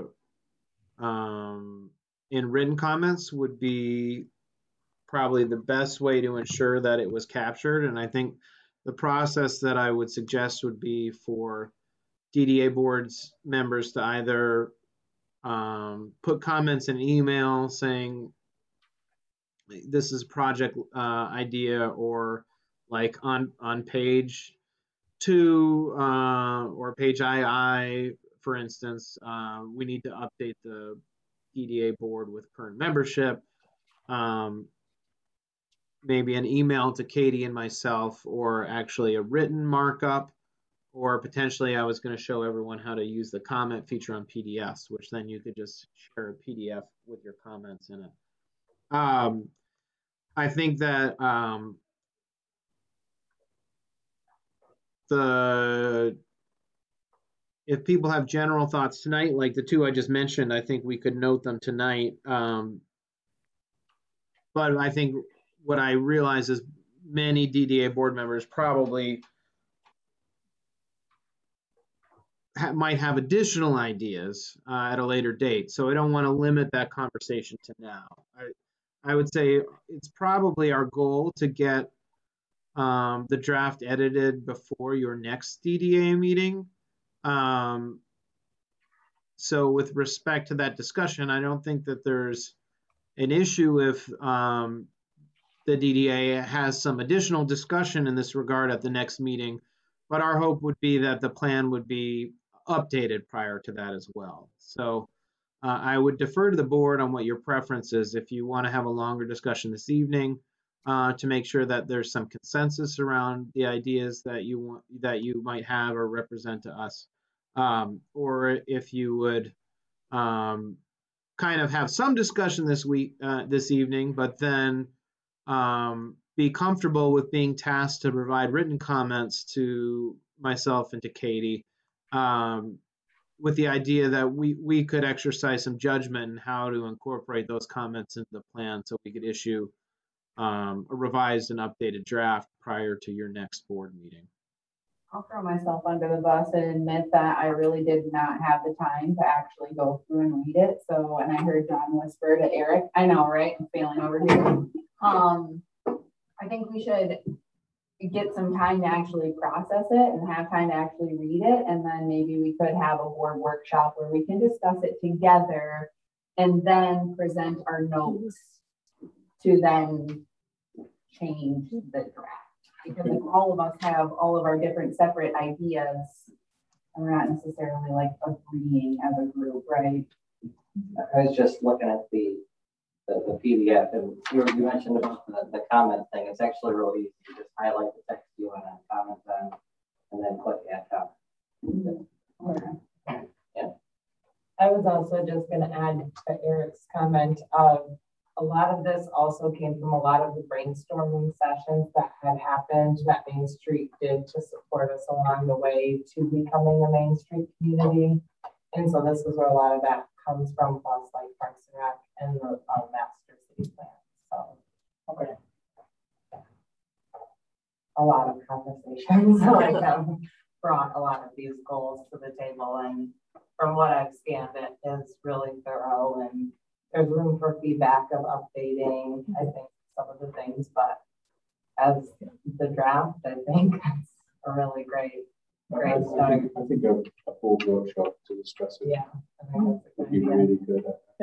in written comments would be probably the best way to ensure that it was captured. And I think the process that I would suggest would be for DDA boards members to either put comments in email saying this is project idea, or like on page 2 or page II, for instance, we need to update the DDA board with current membership. Maybe an email to Katie and myself, or actually a written markup, or potentially I was going to show everyone how to use the comment feature on PDFs, which then you could just share a PDF with your comments in it. I think that if people have general thoughts tonight, like the two I just mentioned, I think we could note them tonight. But I think what I realize is many DDA board members probably might have additional ideas at a later date. So I don't want to limit that conversation to now. I would say it's probably our goal to get the draft edited before your next DDA meeting. So with respect to that discussion, I don't think that there's an issue if the DDA has some additional discussion in this regard at the next meeting, but our hope would be that the plan would be updated prior to that as well. So I would defer to the board on what your preference is. If you want to have a longer discussion this evening to make sure that there's some consensus around the ideas that you might have or represent to us, or if you would kind of have some discussion this evening, but then be comfortable with being tasked to provide written comments to myself and to Katie, with the idea that we could exercise some judgment in how to incorporate those comments into the plan, so we could issue a revised and updated draft prior to your next board meeting. I'll throw myself under the bus and admit that I really did not have the time to actually go through and read it. So, and I heard John whisper to Eric, I know, right? I'm failing over here. I think we should get some time to actually process it and have time to actually read it. And then maybe we could have a board workshop where we can discuss it together and then present our notes to then change the draft. Because if all of us have all of our different separate ideas, and we're not necessarily like agreeing as a group, right? I was just looking at the the PDF, and you mentioned about the comment thing. It's actually really easy. You just highlight the text you want to comment on, and then click add comment. Yeah. I was also just going to add to Eric's comment of a lot of this also came from a lot of the brainstorming sessions that had happened that Main Street did to support us along the way to becoming a Main Street community. And so this is where a lot of that comes from, plus like Parks and Rec and the master city plan. So, okay. A lot of conversations like brought a lot of these goals to the table, and from what I've scanned, it is really thorough, and there's room for feedback of updating, I think, some of the things, but as the draft, I think it's a really great start. I think a full workshop to discuss it. Yeah, I think that's would be really good.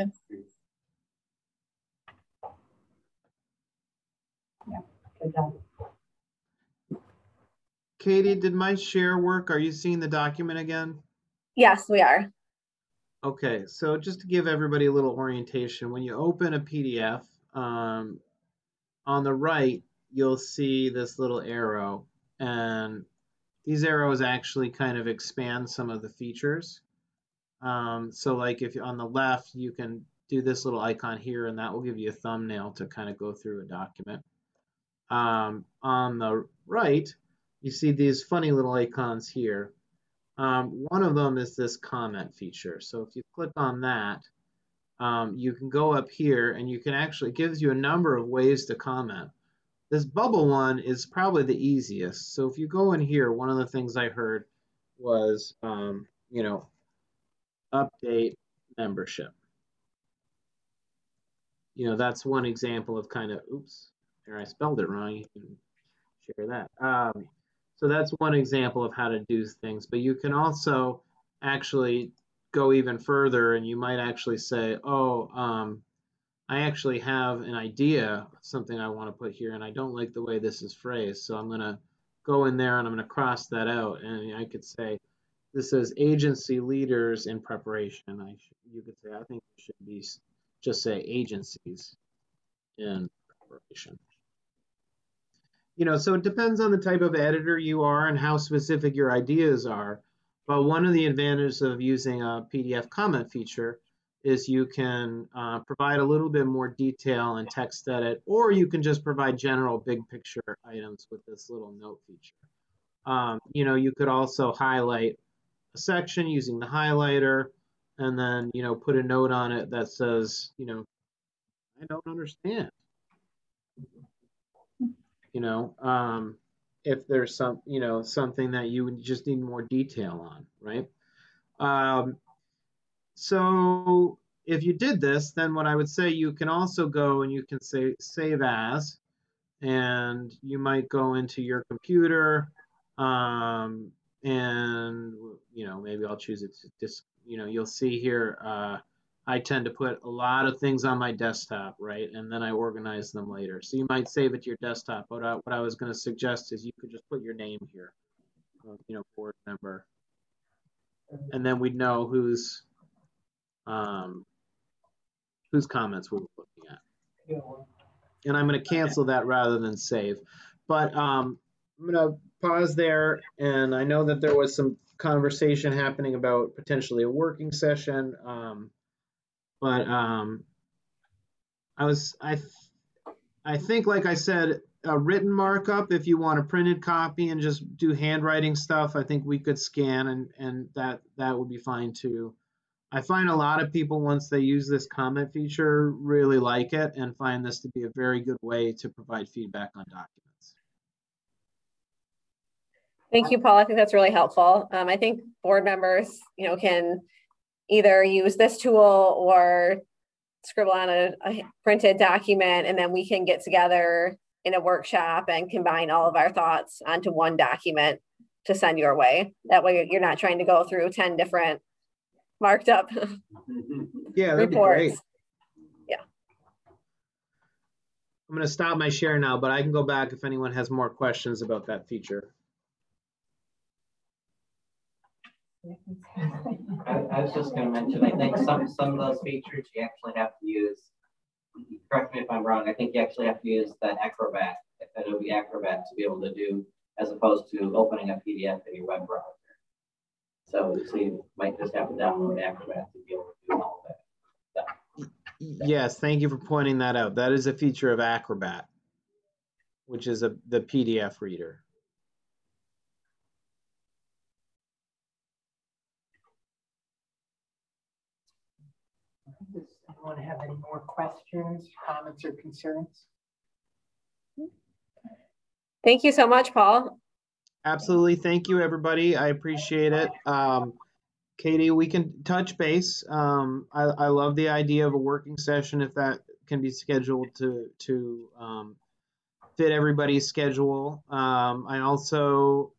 Yeah, good job. Katie, did my share work? Are you seeing the document again? Yes, we are. Okay, so just to give everybody a little orientation, when you open a PDF, on the right, you'll see this little arrow, and these arrows actually kind of expand some of the features. So like if you're on the left, you can do this little icon here, and that will give you a thumbnail to kind of go through a document. On the right, you see these funny little icons here. One of them is this comment feature. So if you click on that, you can go up here and you can actually, it gives you a number of ways to comment. This bubble one is probably the easiest. So if you go in here, one of the things I heard was, you know, update membership. You know, that's one example of kind of, oops, there I spelled it wrong. You can share that. So that's one example of how to do things, but you can also actually go even further, and you might actually say, oh, I actually have an idea, something I want to put here, and I don't like the way this is phrased. So I'm going to go in there and I'm going to cross that out. And I could say, this is agency leaders in preparation. You could say, I think it should be just say agencies in preparation. You know, so it depends on the type of editor you are and how specific your ideas are. But one of the advantages of using a PDF comment feature is you can provide a little bit more detail and text edit, or you can just provide general big picture items with this little note feature. You know, you could also highlight a section using the highlighter, and then, you know, put a note on it that says, you know, I don't understand. You know, if there's some, you know, something that you would just need more detail on, right? So if you did this, then what I would say, you can also go and you can say save as, and you might go into your computer, and, you know, maybe I'll choose it to just, you know, you'll see here, I tend to put a lot of things on my desktop, right? And then I organize them later. So you might save it to your desktop. But what I was going to suggest is you could just put your name here, you know, board member. And then we'd know whose comments we're looking at. And I'm going to cancel that rather than save. But I'm going to pause there. And I know that there was some conversation happening about potentially a working session. But I think, like I said, a written markup, if you want a printed copy and just do handwriting stuff, I think we could scan, and that would be fine too. I find a lot of people, once they use this comment feature, really like it and find this to be a very good way to provide feedback on documents. Thank you, Paul. I think that's really helpful. I think board members, you know, can either use this tool or scribble on a printed document, and then we can get together in a workshop and combine all of our thoughts onto one document to send your way. That way you're not trying to go through 10 different marked up yeah, that'd reports. Be great. Yeah. I'm going to stop my share now, but I can go back if anyone has more questions about that feature. I was just going to mention, I think some of those features you actually have to use correct me if I'm wrong, I think you actually have to use that Acrobat, Adobe Acrobat to be able to do, as opposed to opening a PDF in your web browser. So you might just have to download Acrobat to be able to do all of that. Yes, thank you for pointing that out. That is a feature of Acrobat, which is the PDF reader. Does anyone have any more questions, comments, or concerns? Thank you so much, Paul. Absolutely. Thank you, everybody. I appreciate it. Katie, we can touch base. I love the idea of a working session if that can be scheduled to fit everybody's schedule. I also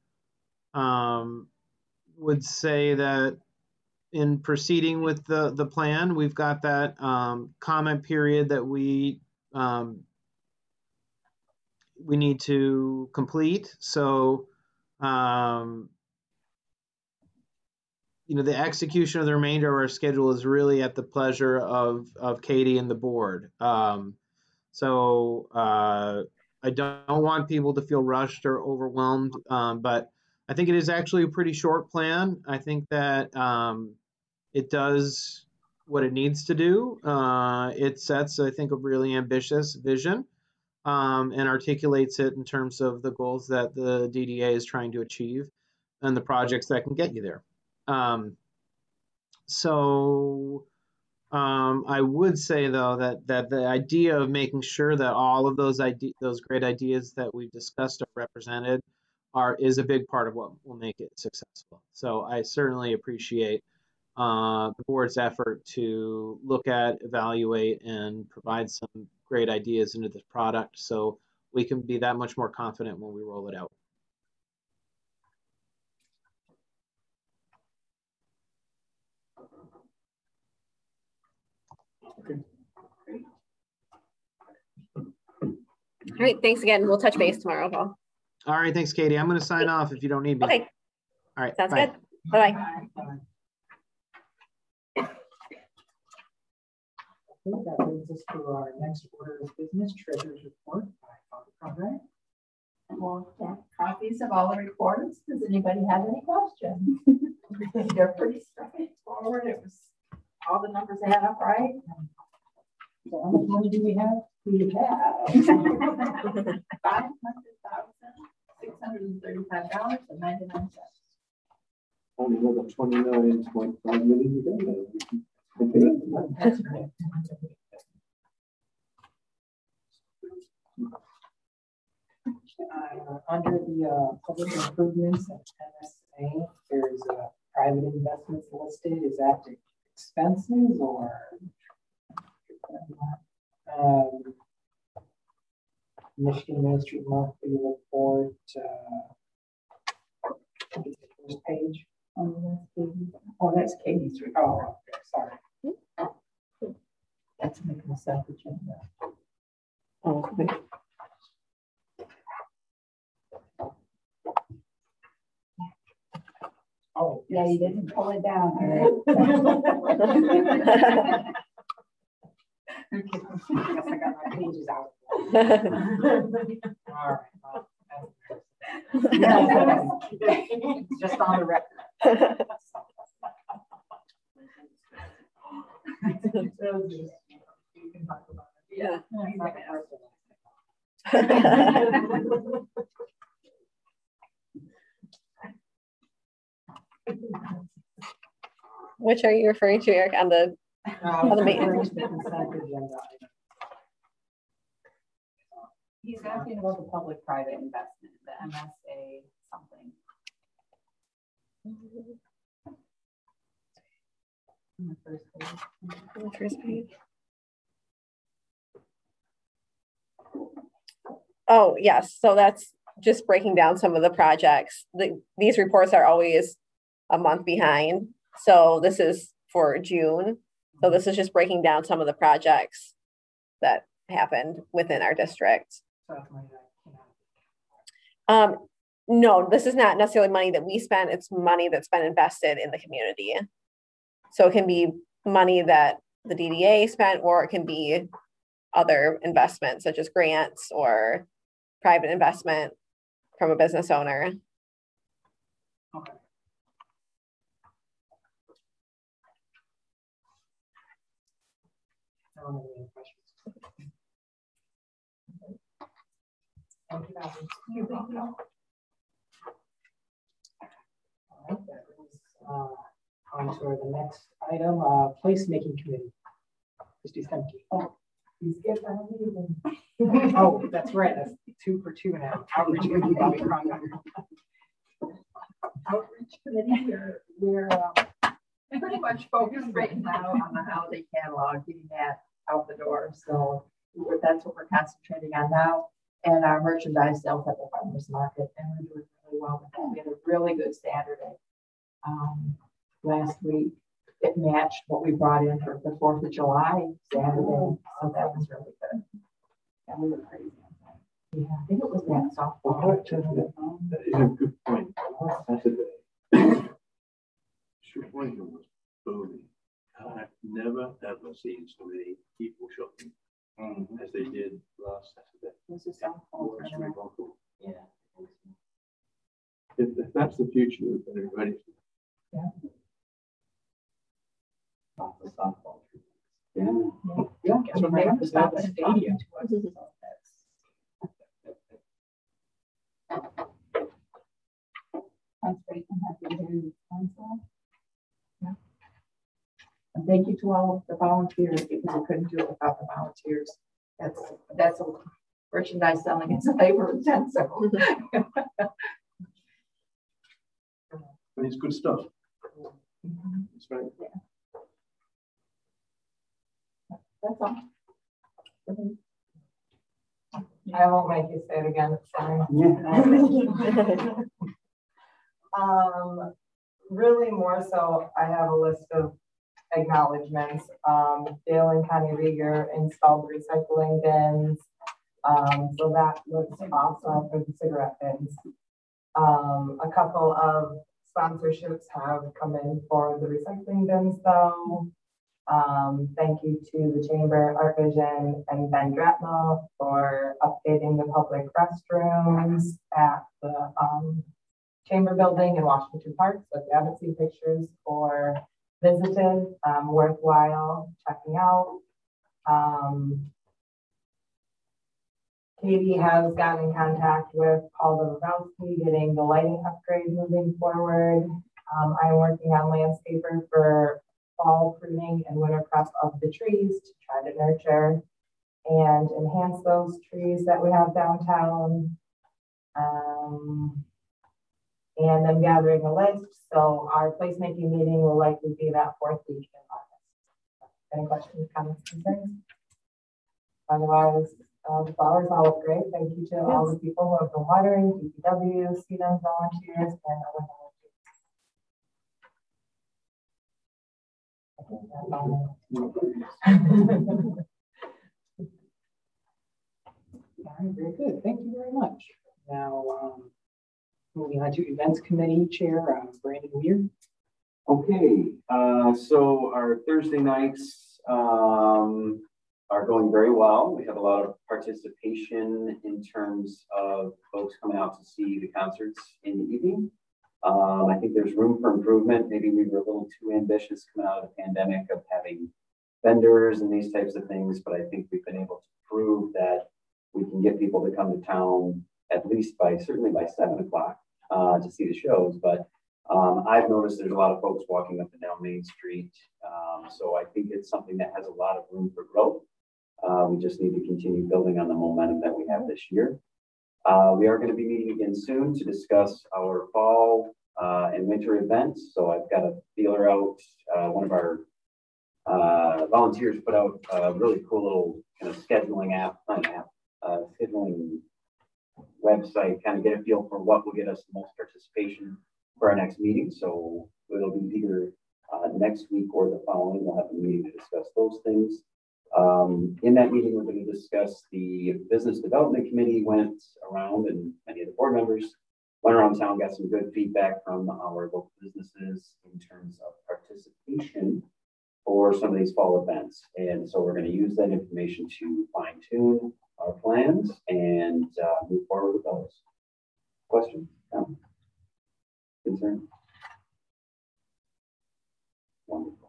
would say that in proceeding with the plan, we've got that comment period that we need to complete. So, you know, the execution of the remainder of our schedule is really at the pleasure of Katie and the board. So I don't want people to feel rushed or overwhelmed, but I think it is actually a pretty short plan. I think that it does what it needs to do. It sets, I think, a really ambitious vision and articulates it in terms of the goals that the DDA is trying to achieve and the projects that can get you there. I would say, though, that the idea of making sure that all of those great ideas that we've discussed are represented is a big part of what will make it successful. So I certainly appreciate the board's effort to look at, evaluate, and provide some great ideas into this product so we can be that much more confident when we roll it out. Okay. All right, thanks again. We'll touch base tomorrow, Paul. All right, thanks, Katie. I'm going to sign off if you don't need me. Okay. All right. Sounds bye. good. Bye-bye. That brings us to our next order of business, Treasurer's Report by Conrad. Well, copies of all the reports. Does anybody have any questions? They're pretty straightforward. It was all the numbers add up right. So how much money do we have? We have $500,635.99. Only another 29.5 million to go. That's great. Under the public improvements at MSA, there's private investments listed. Is that the expenses or Michigan Ministry Monthly Report? First page. Oh, that's Katie's. Oh, okay, sorry. That's making a separate agenda. Oh, okay. Oh, Yeah, you didn't pull it down. Okay. I guess I got my pages out. All right. Well, it's just on the record. You can talk about it. Yeah. Which are you referring to, Eric, on the maintenance? He's asking about the public-private investment, the MSA something. On the first page. On the first page. Oh, yes. So that's just breaking down some of the projects. These reports are always a month behind. So this is for June. So this is just breaking down some of the projects that happened within our district. No, this is not necessarily money that we spent. It's money that's been invested in the community. So it can be money that the DDA spent, or it can be other investments such as grants or private investment from a business owner. Okay. I don't have any questions. Thank you, Matthew. You're welcome. All right, that brings on to the next item, placemaking committee. Christy Stemke. Oh, that's right. That's 2 for 2 now. Outreach committee, Bobby Cronk. Outreach committee, we're pretty much focused right now on the holiday catalog, getting that out the door. So that's what we're concentrating on now. And our merchandise sales at the farmers market, and we're doing really well with that. We had a really good Saturday last week. It matched what we brought in for the 4th of July Saturday, so that was really good. And we were crazy. Yeah, I think it was that softball. That is a good point. Saturday, Sheboygan was booming. I've never ever seen so many people shopping as they did last Saturday. This is softball. Yeah. If that's the future, we're going to be ready for it. Yeah. Lots of softball. Yeah. Yeah. Guess what happens at the stadium to us. That's great. I'm happy to hear you. Yeah. And thank you to all of the volunteers, because we couldn't do it without the volunteers. That's a merchandise selling. It's a labor intensive. But it's good stuff. It's right. Yeah. That's all. I won't make you say it again. Sorry. Really more so, I have a list of acknowledgements. Dale and Connie Rieger installed recycling bins. So that looks awesome for the cigarette bins. A couple of sponsorships have come in for the recycling bins though. Thank you to the Chamber, Art Vision, and Ben Dratmo for updating the public restrooms at the Chamber building in Washington Park. So if you haven't seen pictures or visited, worthwhile checking out. Katie has gotten in contact with Paul Dobrowski, getting the lighting upgrade moving forward. I'm working on landscaper for fall pruning and winter prep of the trees to try to nurture and enhance those trees that we have downtown. And I'm gathering a list. So our placemaking meeting will likely be that 4th week in August. Any questions, comments, concerns? Otherwise, the flowers all look great. Thank you to all the people who have been watering, DPW, CDM volunteers, and other volunteers. All right, very good. Thank you very much. Now, moving on to events committee chair, Brandon Weir. Okay, so our Thursday nights are going very well. We have a lot of participation in terms of folks coming out to see the concerts in the evening. I think there's room for improvement. Maybe we were a little too ambitious coming out of the pandemic of having vendors and these types of things, but I think we've been able to prove that we can get people to come to town at least certainly by 7 o'clock to see the shows. But I've noticed there's a lot of folks walking up and down Main Street. So I think it's something that has a lot of room for growth. We just need to continue building on the momentum that we have this year. We are going to be meeting again soon to discuss our fall and winter events. So I've got a feeler out. One of our volunteers put out a really cool little kind of scheduling scheduling website, kind of get a feel for what will get us the most participation for our next meeting. So it'll be either next week or the following. We'll have a meeting to discuss those things. In that meeting, we're going to discuss the business development committee went around, and many of the board members went around town, got some good feedback from our local businesses in terms of participation for some of these fall events. And so we're going to use that information to fine tune our plans and move forward with those. Question? No? Concern? Wonderful.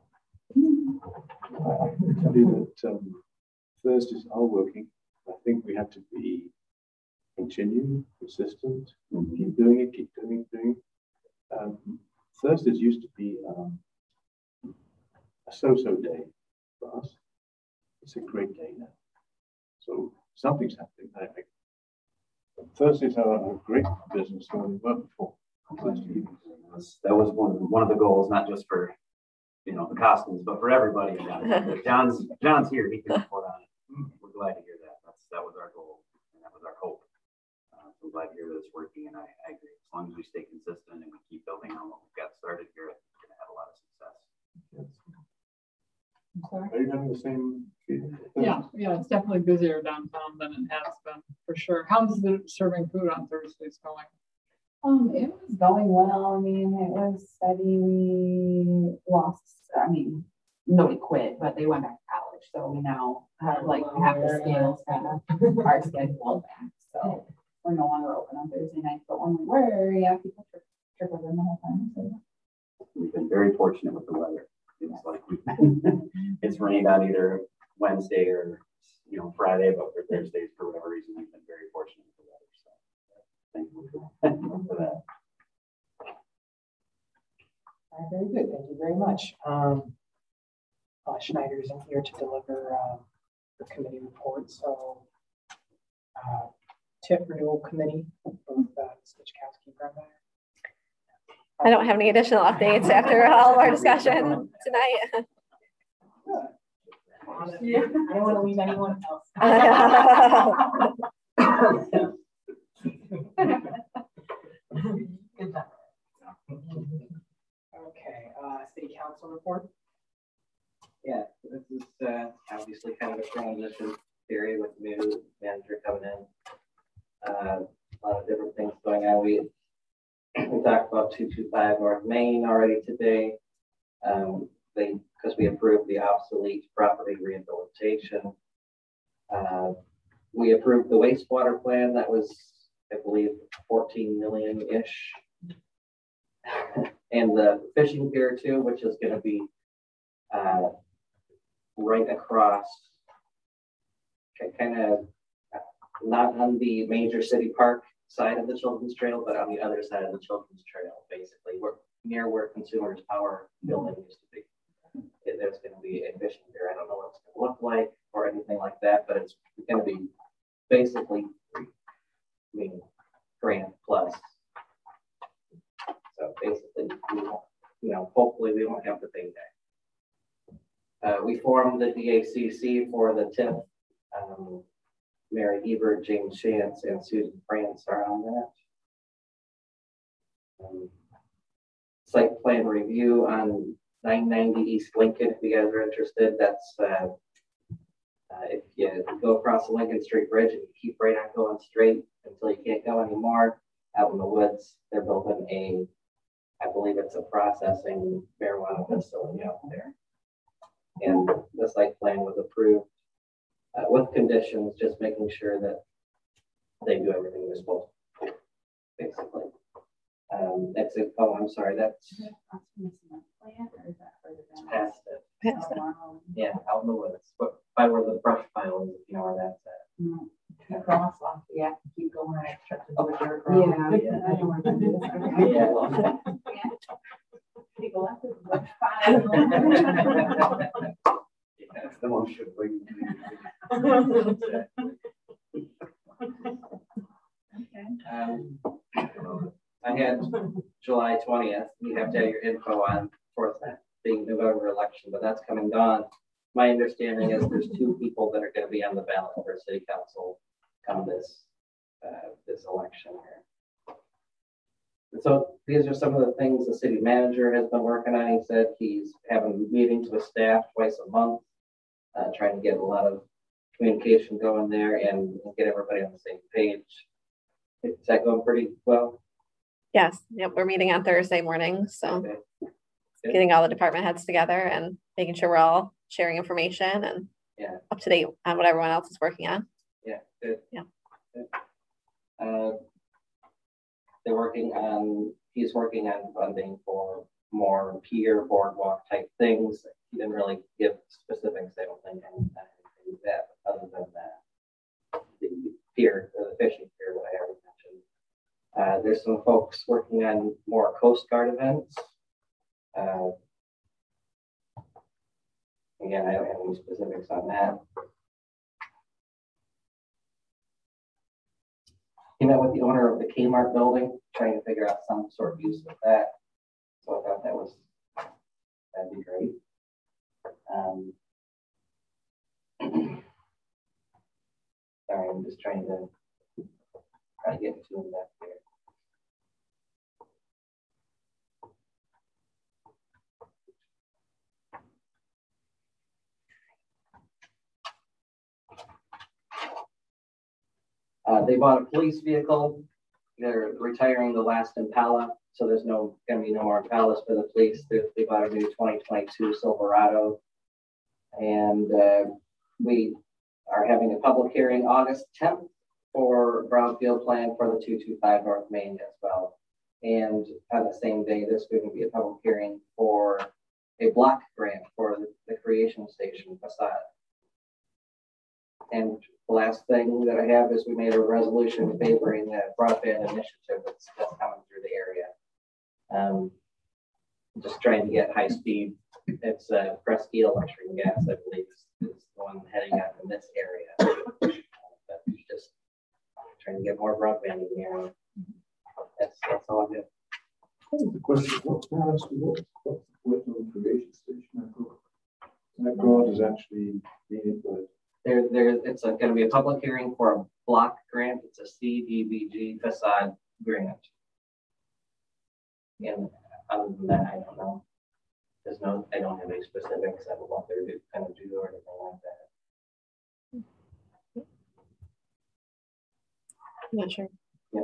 I can tell you that Thursdays are working. I think we have to be consistent, keep doing it. Thursdays used to be a so-so day for us. It's a great day now. So something's happening. Thursdays are a great business than we were before. That was one of the goals, not just for the costumes, but for everybody. John's here. He can report on it. We're glad to hear that. That was our goal, and that was our hope. So glad to hear that it's working, and I agree. As long as we stay consistent and we keep building on what we've got started here, I think we're going to have a lot of success. Are you having the same feeling? Yeah, it's definitely busier downtown than it has been, for sure. How's the serving food on Thursdays going? It was going well. I mean, it was steady. We lost, nobody quit, but they went back to college. So we now have the scales kind of our schedule back. So we're no longer open on Thursday nights, but when we were, people trickle in the whole time. So we've been very fortunate with the weather. It's rained on either Wednesday or Friday, but for Thursdays, for whatever reason, we've been very fortunate with the weather. So thank you for that. Very good. Thank you very much. Schneider isn't here to deliver the committee report. So TIP Renewal Committee, both Stitchkowski and Bremmeyer. I don't have any additional updates after all of our discussion tonight. Yeah, I don't want to leave anyone else. Good job. Okay, City Council report. Yeah, this is obviously kind of a transition period with new manager coming in. A lot of different things going on. We talked about 225 North Main already today. Because we approved the obsolete property rehabilitation. We approved the wastewater plan that was, I believe, 14 million-ish. And the fishing pier too, which is going to be right across, kind of not on the major city park side of the Children's Trail, but on the other side of the Children's Trail, basically. We're near where Consumers Power building used to be. There's going to be a fishing pier. I don't know what it's going to look like or anything like that, but it's going to be basically free. Grant plus. So basically, hopefully we won't have to pay that. We formed the DACC for the TIP. Mary Ebert, James Chance, and Susan France are on that. Site plan review on 990 East Lincoln, if you guys are interested. That's if you go across the Lincoln Street Bridge and you keep right on going straight until you can't go anymore, out in the woods, they're building I believe it's a processing marijuana facility out there. And the site plan was approved with conditions, just making sure that they do everything they're supposed to do, basically. I'm sorry, that's past it. Yeah, out in the woods, but by where the brush pile is, if you know where that's at. Across off, keep going right to the dirt road. I know where that is. People left with brush pile. That's the most should we. I had July 20th. You have to have your info on for that being November election, but that's coming on. My understanding is there's 2 people that are going to be on the ballot for city council come this election here. And so these are some of the things the city manager has been working on. He said he's having meetings with staff twice a month, trying to get a lot of communication going there and get everybody on the same page. Is that going pretty well? Yes. Yep. We're meeting on Thursday morning. So okay. getting all the department heads together and making sure we're all sharing information and up to date on what everyone else is working on. Yeah, good. Yeah. Good. He's working on funding for more pier boardwalk type things. He didn't really give specifics, I don't think, on anything that, other than that, the pier, the fishing pier that I already mentioned. There's some folks working on more Coast Guard events. Again, I don't have any specifics on that. He met with the owner of the Kmart building, trying to figure out some sort of use of that. So I thought that'd be great. Sorry, I'm just trying to get into that here. They bought a police vehicle. They're retiring the last Impala, so there's going to be no more Impalas for the police. They bought a new 2022 Silverado, and we are having a public hearing August 10th for brownfield plan for the 225 North Main as well. And on the same day, there's going to be a public hearing for a block grant for the Creation Station facade. And the last thing that I have is we made a resolution favoring the broadband initiative that's coming through the area. Just trying to get high speed. It's Presque Electric and Gas, I believe, is the one heading up in this area. Just trying to get more broadband in the area. That's all I have. The question: what's the Creation Station? That grant is actually being implemented. It's going to be a public hearing for a block grant. It's a CDBG facade grant. And other than that, I don't know. I don't have any specifics of what they're going to do or anything like that. Not sure. Yeah.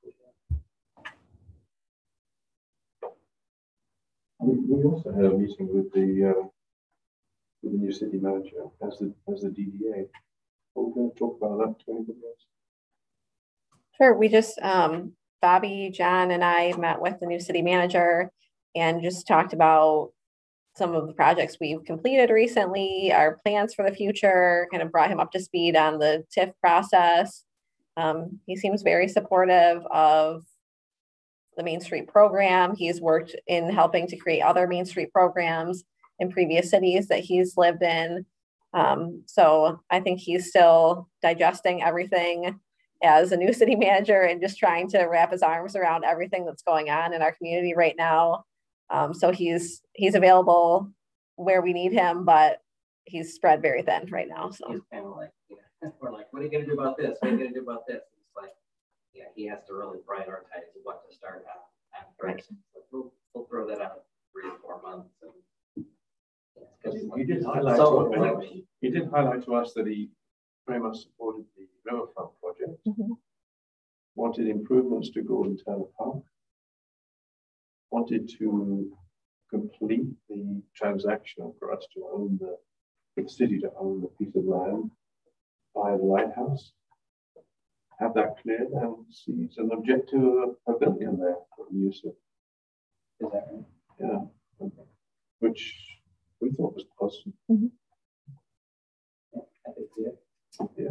We also had a meeting with the new city manager as the DDA. Are we going to talk about that to anybody else? Sure. We just, Bobby, John, and I met with the new city manager and just talked about some of the projects we've completed recently, our plans for the future, kind of brought him up to speed on the TIF process. He seems very supportive of the Main Street program. He's worked in helping to create other Main Street programs in previous cities that he's lived in. So I think he's still digesting everything as a new city manager and just trying to wrap his arms around everything that's going on in our community right now. So he's available where we need him, but he's spread very thin right now. So he's kind of like, we're like, what are you going to do about this? What are you going to do about this? It's like, he has to really prioritize what to start on first. Right. We'll throw that out 3 or 4 months. He did highlight to us that he very much supported the Riverfront project, wanted improvements to Gordon Turner Park, wanted to complete the transaction for us to own for the city to own the piece of land by the lighthouse, have that cleared and seize and object to a pavilion there for the use of. Is that right? Yeah. Which we thought was positive. Yeah, I think so. Yeah.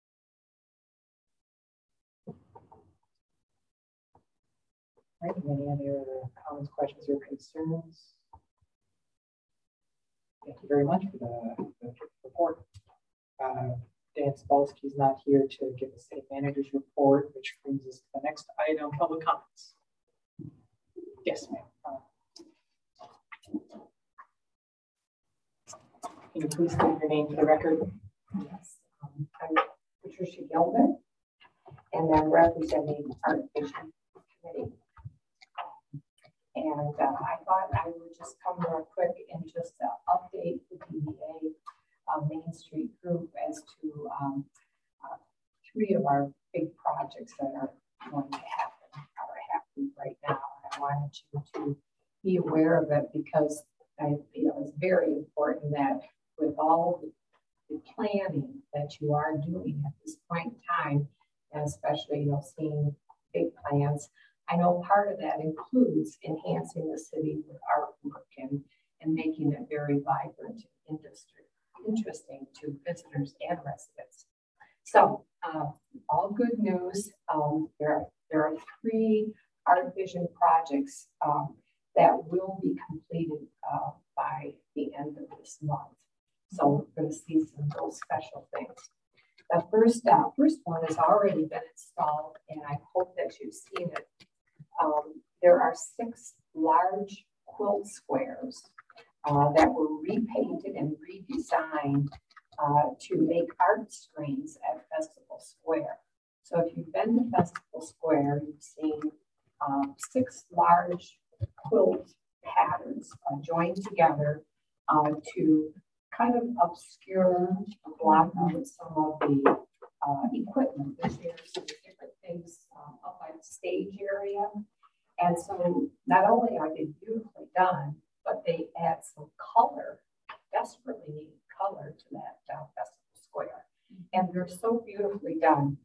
Right. Any other comments, questions, or concerns? Thank you very much for the report. Dan Spolsky is not here to give the city manager's report, which brings us to the next item, public comments. Yes, ma'am. Can you please state your name for the record? Yes, I'm Patricia Gilder, and I'm representing Art Vision Committee. And I thought I would just come real quick and just update the DDA Main Street group as to 3 of our big projects that are going to happen or happening right now. And I wanted you to be aware of it, because I feel it's very important that with all the planning that you are doing at this point in time, and especially, you know, seeing big plans, I know part of that includes enhancing the city with artwork and making it very vibrant and interesting to visitors and residents. So all good news. There are 3 Art Vision projects that will be completed by the end of this month. So we're going to see some of those special things. The first one has already been installed, and I hope that you've seen it. There are 6 large quilt squares that were repainted and redesigned to make art screens at Festival Square. So if you've been to Festival Square, you've seen 6 large quilt patterns joined together to kind of obscure, block out some of the equipment. There's some different things up by the stage area. And so not only are they beautifully done, but they add some color, desperately needed color to that Festival Square. And they're so beautifully done.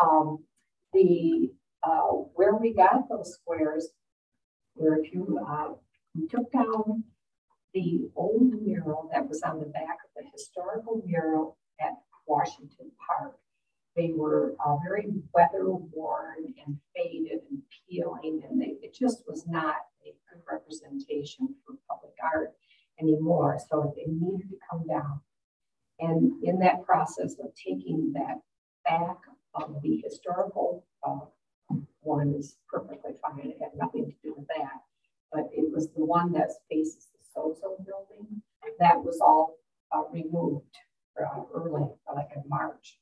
Where we got those squares, where if you took down the old mural that was on the back of the historical mural at Washington Park, they were very weather worn and faded and peeling, and it just was not a good representation for public art anymore. So they needed to come down. And in that process of taking that back of the historical one is perfectly fine. It had nothing to do with that. But it was the one that faces the Sozo building that was all removed early, like in March.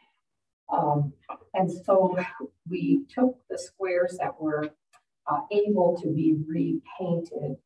And so we took the squares that were able to be repainted,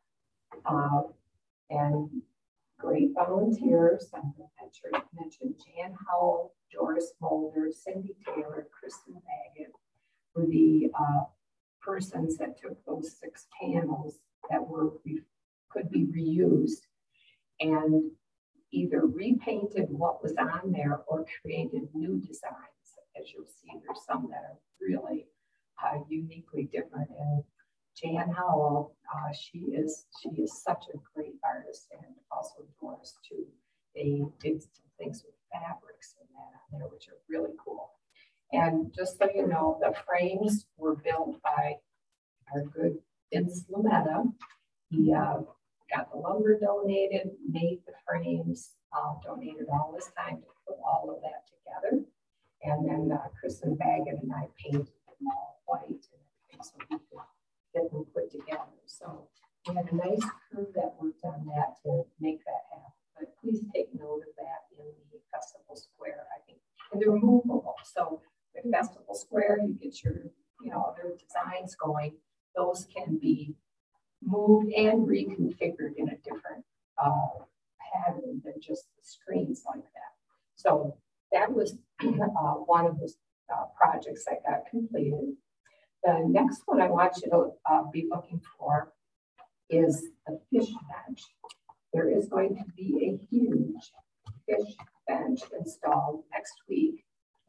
and great volunteers. I mentioned Jan Howell, Doris Mulder, Cindy Taylor, Kristen Baggett were the persons that took those 6 panels that could be reused and either repainted what was on there or created new designs. As you'll see, there's some that are really uniquely different. And Jan Howell, she is such a great artist, and also Doris too. They did some things with fabrics and that on there, which are really cool. And just so you know, the frames were built by our good Vince Lametta. He got the lumber donated, made the frames, donated all his time to put all of that together. And then Kristen Baggett and I painted them all white and everything so we could get them put together. So we had a nice crew that worked on that to make that happen. But please take note of that in the Festival Square, I think. And they're movable. So at Festival Square, you get your, other designs going. Those can be moved and reconfigured in a different pattern than just the screens like that. So that was one of the projects that got completed. The next one I want you to be looking for is the fish bench. There is going to be a huge fish bench installed next week.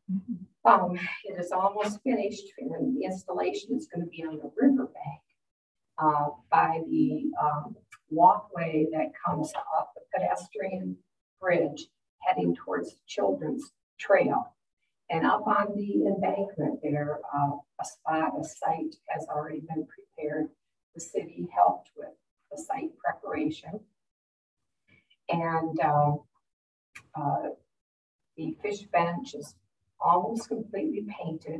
It is almost finished, and the installation is going to be on the riverbank by the walkway that comes up the pedestrian bridge heading towards the Children's Trail. And up on the embankment there, a site has already been prepared. The city helped with the site preparation. And the fish bench is almost completely painted.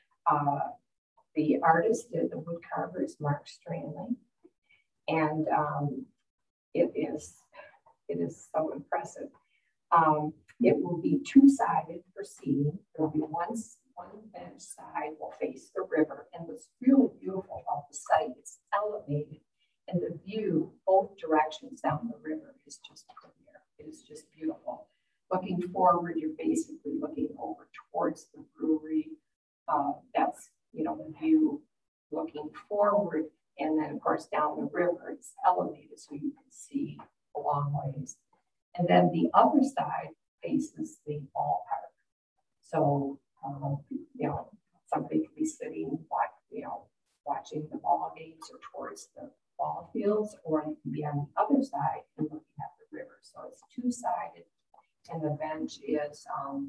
The artist did the wood carver is Mark Stranley. And it is so impressive. It will be 2-sided for seating. There will be one bench side will face the river. And what's really beautiful about the site, it's elevated, and the view both directions down the river is just premier. It is just beautiful. Looking forward, you're basically looking over towards the brewery. That's the view looking forward, and then of course course, down the river, it's elevated so you can see a long ways. And then the other side faces the ballpark. So, you know, somebody could be sitting, watching the ball games or towards the ball fields, or you can be on the other side and looking at the river. So it's two-sided, and the bench is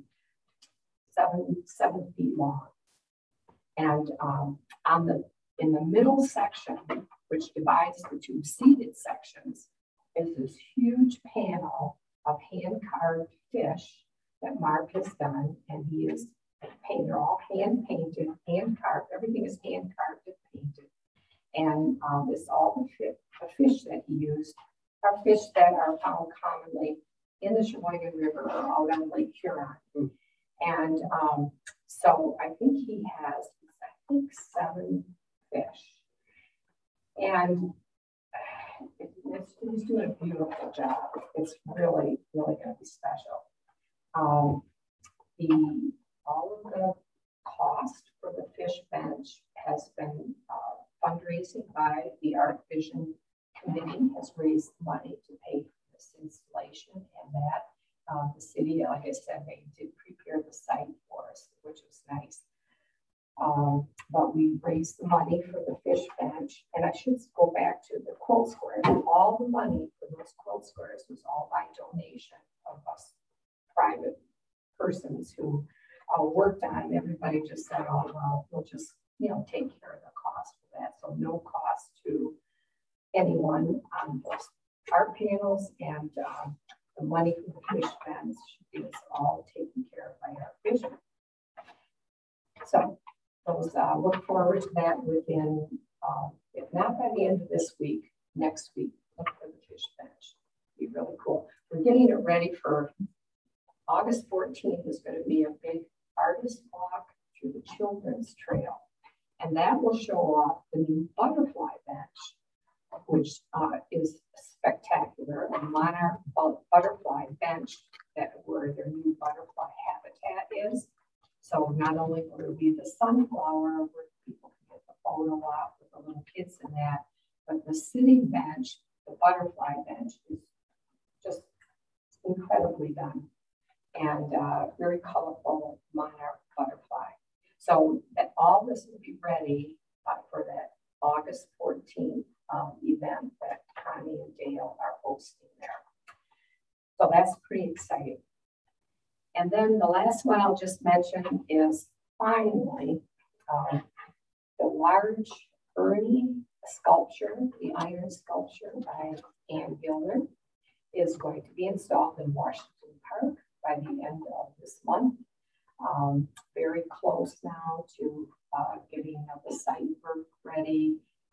7 feet long. And in the middle section, which divides the two seated sections, is this huge panel of hand-carved fish that Mark has done, and he is painted. They're all hand-painted, hand-carved. Everything is hand-carved and painted. And it's all the fish that he used are fish that are found commonly in the Sheboygan River or out on Lake Huron. And so I think he has, 7 fish. And he's doing a beautiful job. It's really, really going to be special. All of the cost for the fish bench has been fundraising by the Art Vision Committee, has raised money to pay for this installation, and that the city, like I said, they did prepare the site for us, which was nice. But we raised the money for the fish bench, and I should go back to the quilt square. All the money for those quilt squares was all by donation of us private persons who worked on it. Everybody just said, oh, well, we'll just, take care of the cost for that. So no cost to anyone on those art panels, and the money for the fish bench is all taken care of by Art Vision. So those look forward to that within, if not by the end of this week, next week, look for the fish bench. It'd be really cool. We're getting it ready for August 14th. Is going to be a big artist walk through the Children's Trail. And that will show off the new butterfly bench, which is spectacular. A monarch butterfly bench where their new butterfly habitat is. So not only will there be the sunflower where people can get the photo op with the little kids in that, but the sitting bench, the butterfly bench, is just incredibly done, and very colorful monarch butterfly. So that all this will be ready for that August 14th event that Connie and Dale are hosting there. So that's pretty exciting. And then the last one I'll just mention is finally the large Ernie sculpture, the iron sculpture by Ann Gilder, is going to be installed in Washington Park by the end of this month. Very close now to getting the site work ready.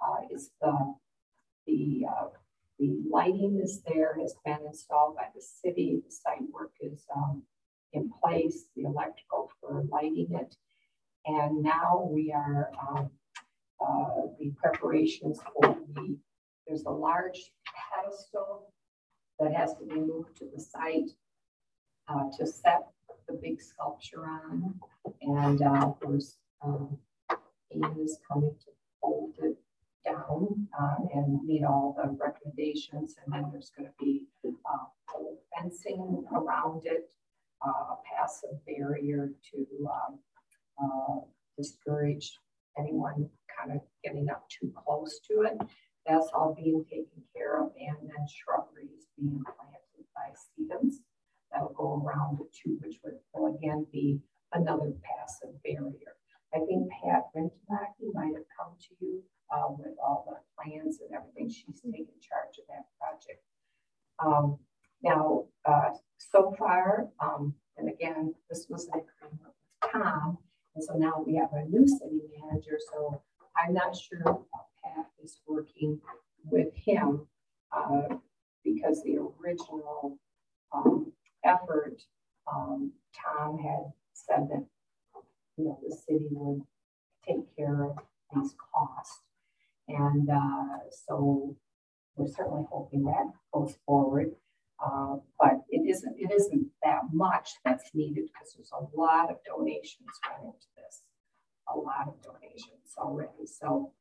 The lighting is there, has been installed by the city. The site work is in place, the electrical for lighting it. And now we are the preparations for there's a large pedestal that has to be moved to the site to set the big sculpture on. And of course, Ian is coming to hold it down and meet all the recommendations. And then there's going to be fencing around it, a passive barrier to discourage anyone kind of getting up too close to it. That's all being taken care of, and then shrubbery is being planted by sedums that'll go around it too, which will again be another passive barrier. I think Pat Rentemaki might have come to you with all the plans and everything. She's taking charge of that project. Now, so far, and again, this was an agreement with Tom, and so now we have a new city manager, so I'm not sure how Pat is working with him because the original effort, Tom had said that the city would take care of these costs, and so we're certainly hoping that goes forward. But it isn't that much that's needed because there's a lot of donations going into this, a lot of donations already. So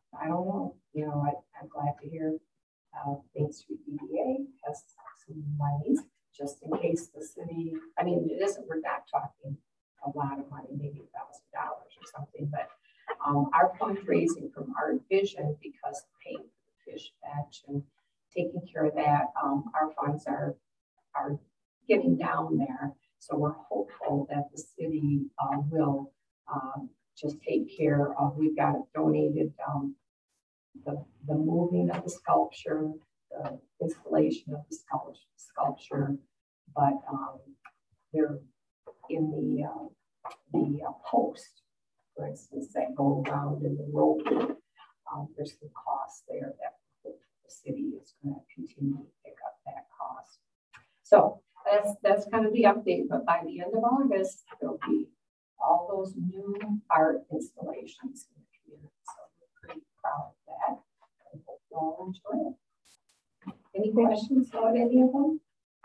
I don't know, you know, I'm glad to hear Main Street DDA has some monies just in case the city, I mean, it isn't, we're not talking a lot of money, maybe $1,000 or something, but our fundraising from Art Vision, because paying for the fish fetch and taking care of that, our funds are getting down there. So we're hopeful that the city will just take care of, we've got donated the moving of the sculpture, the installation of the sculpture, but they're in the post, for instance, that go around in the road. There's some costs there that the city is going to continue to pick up that cost. So that's kind of the update, but by the end of August, there'll be all those new art installations in the community. So we're pretty proud of that. I hope you all enjoy it. Any questions about any of them?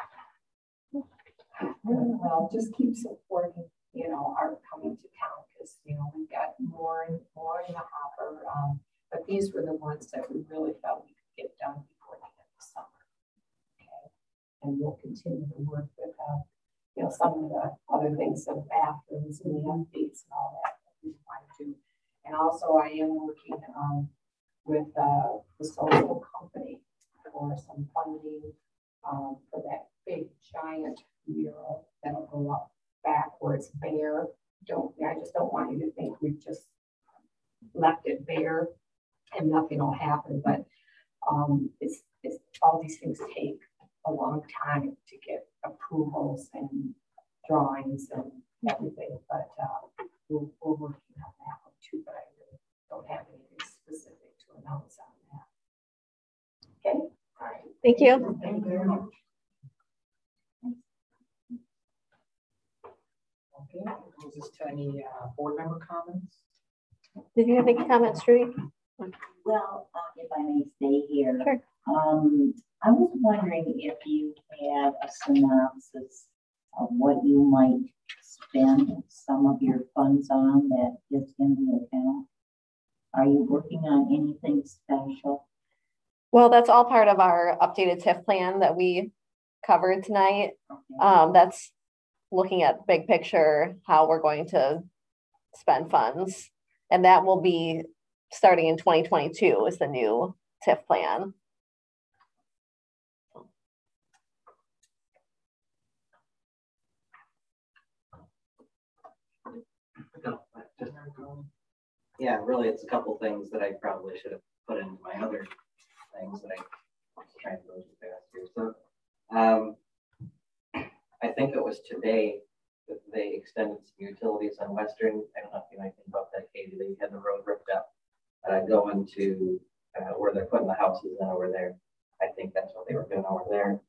Well, just keep supporting, you know, art coming to town, because, you know, we've got more and more in the hopper. But these were the ones that we really felt we could get done before the end of summer. Okay. And we'll continue to work with, you know, some of the other things, the bathrooms and the updates and all that we want to do. And also I am working with the social company for some funding for that big giant mural that'll go up back where it's bare. I just don't want you to think we've just left it bare and nothing will happen. But it's all these things take a long time to get approvals and drawings and everything. But we're working on that one too. But I really don't have anything specific to announce on that. Okay. All right. Thank you. Thank you very much. Okay, goes this to any board member comments? Did you have any comments, Trudy? Well, if I may stay here. Sure. I was wondering if you had a synopsis of what you might spend some of your funds on that is in the account. Are you working on anything special? Well, that's all part of our updated TIF plan that we covered tonight. Okay. That's looking at big picture, how we're going to spend funds. And that will be starting in 2022 is the new TIF plan. Yeah, really, it's a couple things that I probably should have put into my other things that I was trying to go too fast here. So I think it was today that they extended some utilities on Western. I don't know if you know anything about that, Katie. They had the road ripped up going to where they're putting the houses in over there. I think that's what they were doing over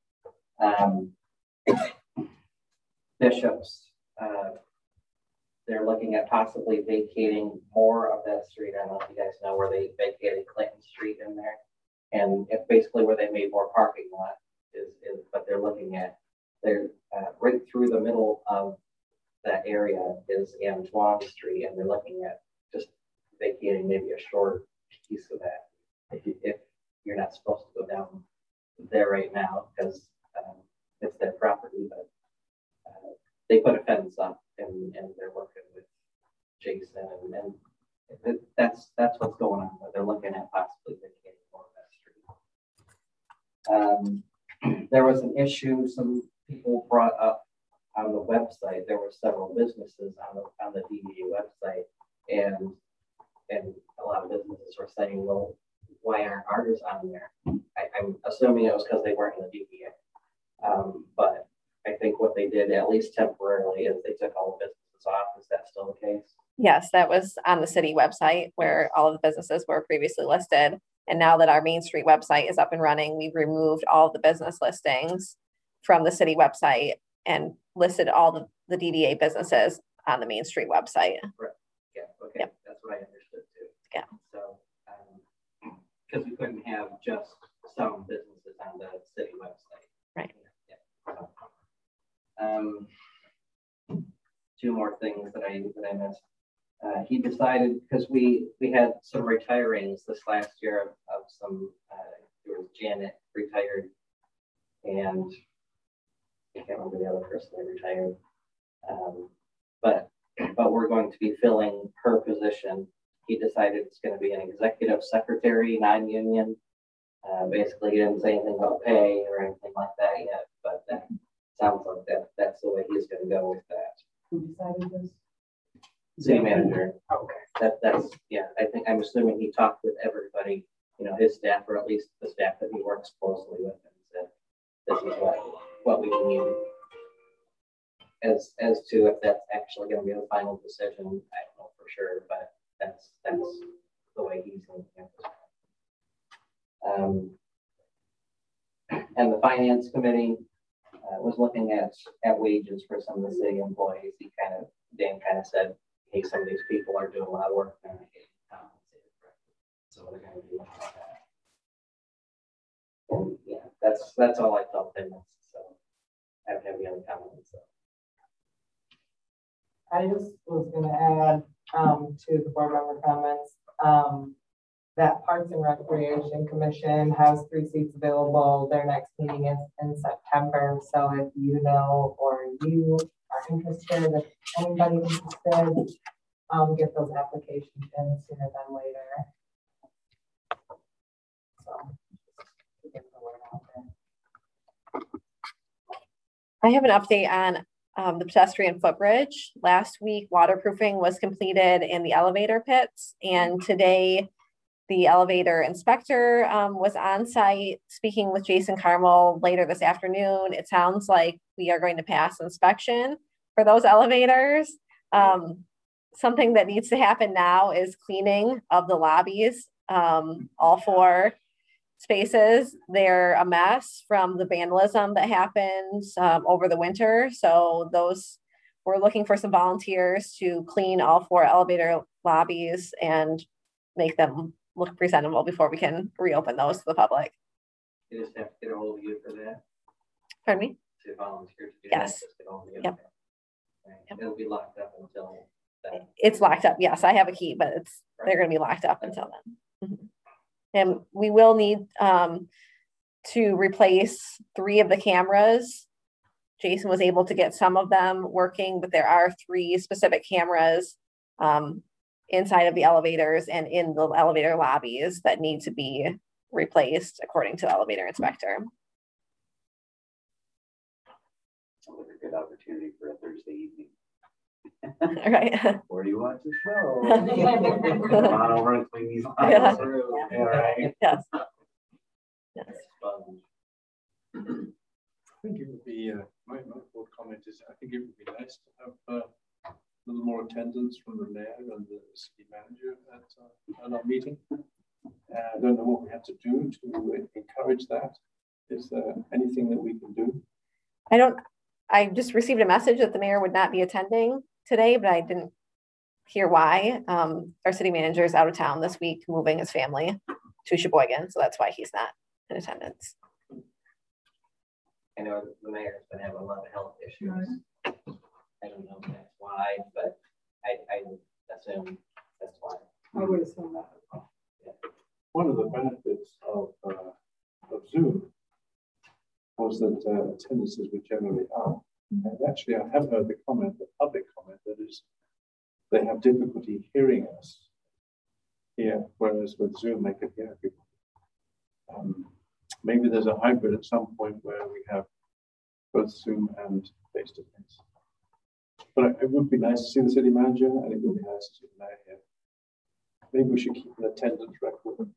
there. Bishops, they're looking at possibly vacating more of that street. I don't know if you guys know where they vacated Clinton Street in there. And it's basically where they made more parking lot is but they're looking at, they're right through the middle of that area is Antoine Street, and they're looking at just vacating maybe a short piece of that. If you're not supposed to go down there right now because it's their property, but they put a fence up and they're working with Jason and that's what's going on. They're looking at possibly vacating more of that street. There was an issue some people brought up on the website. There were several businesses on the DDA website, and a lot of businesses were saying, well, why aren't ours on there? I'm assuming it was because they weren't in the DDA. But I think what they did, at least temporarily, is they took all the businesses off. Is that still the case? Yes, that was on the city website where all of the businesses were previously listed. And now that our Main Street website is up and running, we've removed all of the business listings from the city website and listed all the DDA businesses on the Main Street website. Right. Yeah. Okay. Yep. That's what I understood too. Yeah. So, because we couldn't have just some businesses on the city website. Right. Yeah. Two more things that I missed. he decided, because we had some retirings this last year of some, there was Janet retired, and I can't remember the other person that retired. But we're going to be filling her position. He decided it's going to be an executive secretary, non-union. Basically, he didn't say anything about pay or anything like that yet, but that sounds like that's the way he's going to go with that. Who decided this? City manager. Okay. I'm assuming he talked with everybody, his staff, or at least the staff that he works closely with, and said, this is what we need. As to if that's actually going to be the final decision, I don't know for sure, but that's the way he's thinking. And the finance committee was looking at wages for some of the city employees. Dan kind of said, hey, some of these people are doing a lot of work and they get compensated for it. So we're going to be looking at that. And yeah, that's all I felt in this. So I don't have any other comments. So. I just was going to add to the board member comments that Parks and Recreation Commission has 3 seats available. Their next meeting is in September. So if you know or you are interested, if anybody interested, get those applications in sooner than later. So get the word out there. I have an update on the pedestrian footbridge. Last week, waterproofing was completed in the elevator pits, and today the elevator inspector was on site speaking with Jason Carmel later this afternoon. It sounds like we are going to pass inspection for those elevators. Something that needs to happen now is cleaning of the lobbies, all 4 spaces. They're a mess from the vandalism that happens over the winter. So we're looking for some volunteers to clean all 4 elevator lobbies and make them look presentable before we can reopen those to the public. You just have to get a hold of you for that. Pardon me? To volunteer to do yes. That, get hold of you. Yep. Okay. Yep. It'll be locked up until then. It's locked up. Yes, I have a key, but they're going to be locked up until then. Mm-hmm. And we will need to replace 3 of the cameras. Jason was able to get some of them working, but there are 3 specific cameras inside of the elevators and in the elevator lobbies that need to be replaced according to the elevator inspector. Sounds like a good opportunity for a Thursday evening. All right. Where do you want to show? Come on over and clean these lines. Yeah. Yeah, right. Yes. Yes. I think it would be, my board comment is, I think it would be nice to have a little more attendance from the mayor and the city manager at our meeting. I don't know what we have to do to encourage that. Is there anything that we can do? I just received a message that the mayor would not be attending today, but I didn't hear why. Our city manager is out of town this week, moving his family to Sheboygan, so that's why he's not in attendance. I know the mayor's been having a lot of health issues. I don't know if that's why, but I assume that's why. I would assume that as well. Yeah. One of the benefits of Zoom was that attendances were generally up. And actually, I have heard the public comment, that is, they have difficulty hearing us here, whereas with Zoom, they can hear people. Maybe there's a hybrid at some point where we have both Zoom and face-to-face. But it would be nice to see the city manager, and it would be nice to see the mayor here. Maybe we should keep an attendance record.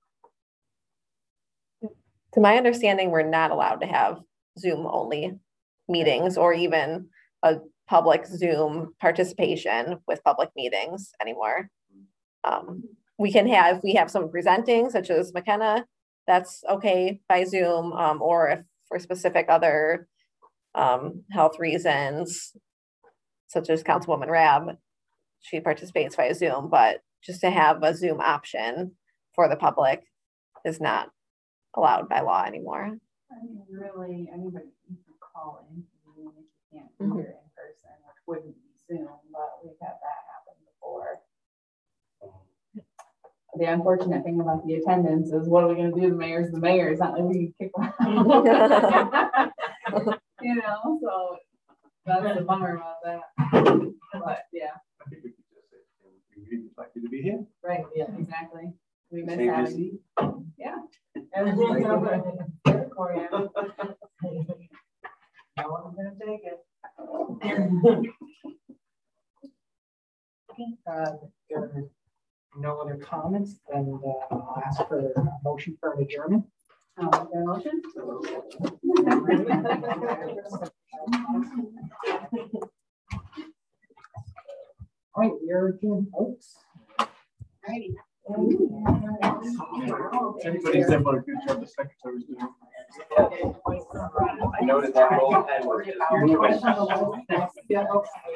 To my understanding, we're not allowed to have Zoom only meetings or even a public Zoom participation with public meetings anymore. We have someone presenting, such as McKenna, that's okay by Zoom, or if for specific other health reasons, such as Councilwoman Rabb, she participates via Zoom, but just to have a Zoom option for the public is not allowed by law anymore. I mean, really, anybody can call in if you can't be here in person, which wouldn't be Zoom, but we've had that happen before. The unfortunate thing about the attendance is what are we gonna do? The mayor's the mayor. It's not like we can kick them out. You know, so that's the bummer about that. But yeah. I think we could just say, we really like you to be here. Right, yeah, exactly. We miss Save your having. seat. Yeah. Everything's over there for you. No one's gonna take it. There are no other comments, then I'll ask for a motion for an adjournment. I'll make that motion. All right, we're adjourned, folks. Righty. Everybody said what a good job the secretary's doing. I noted that all the time. Yeah, okay.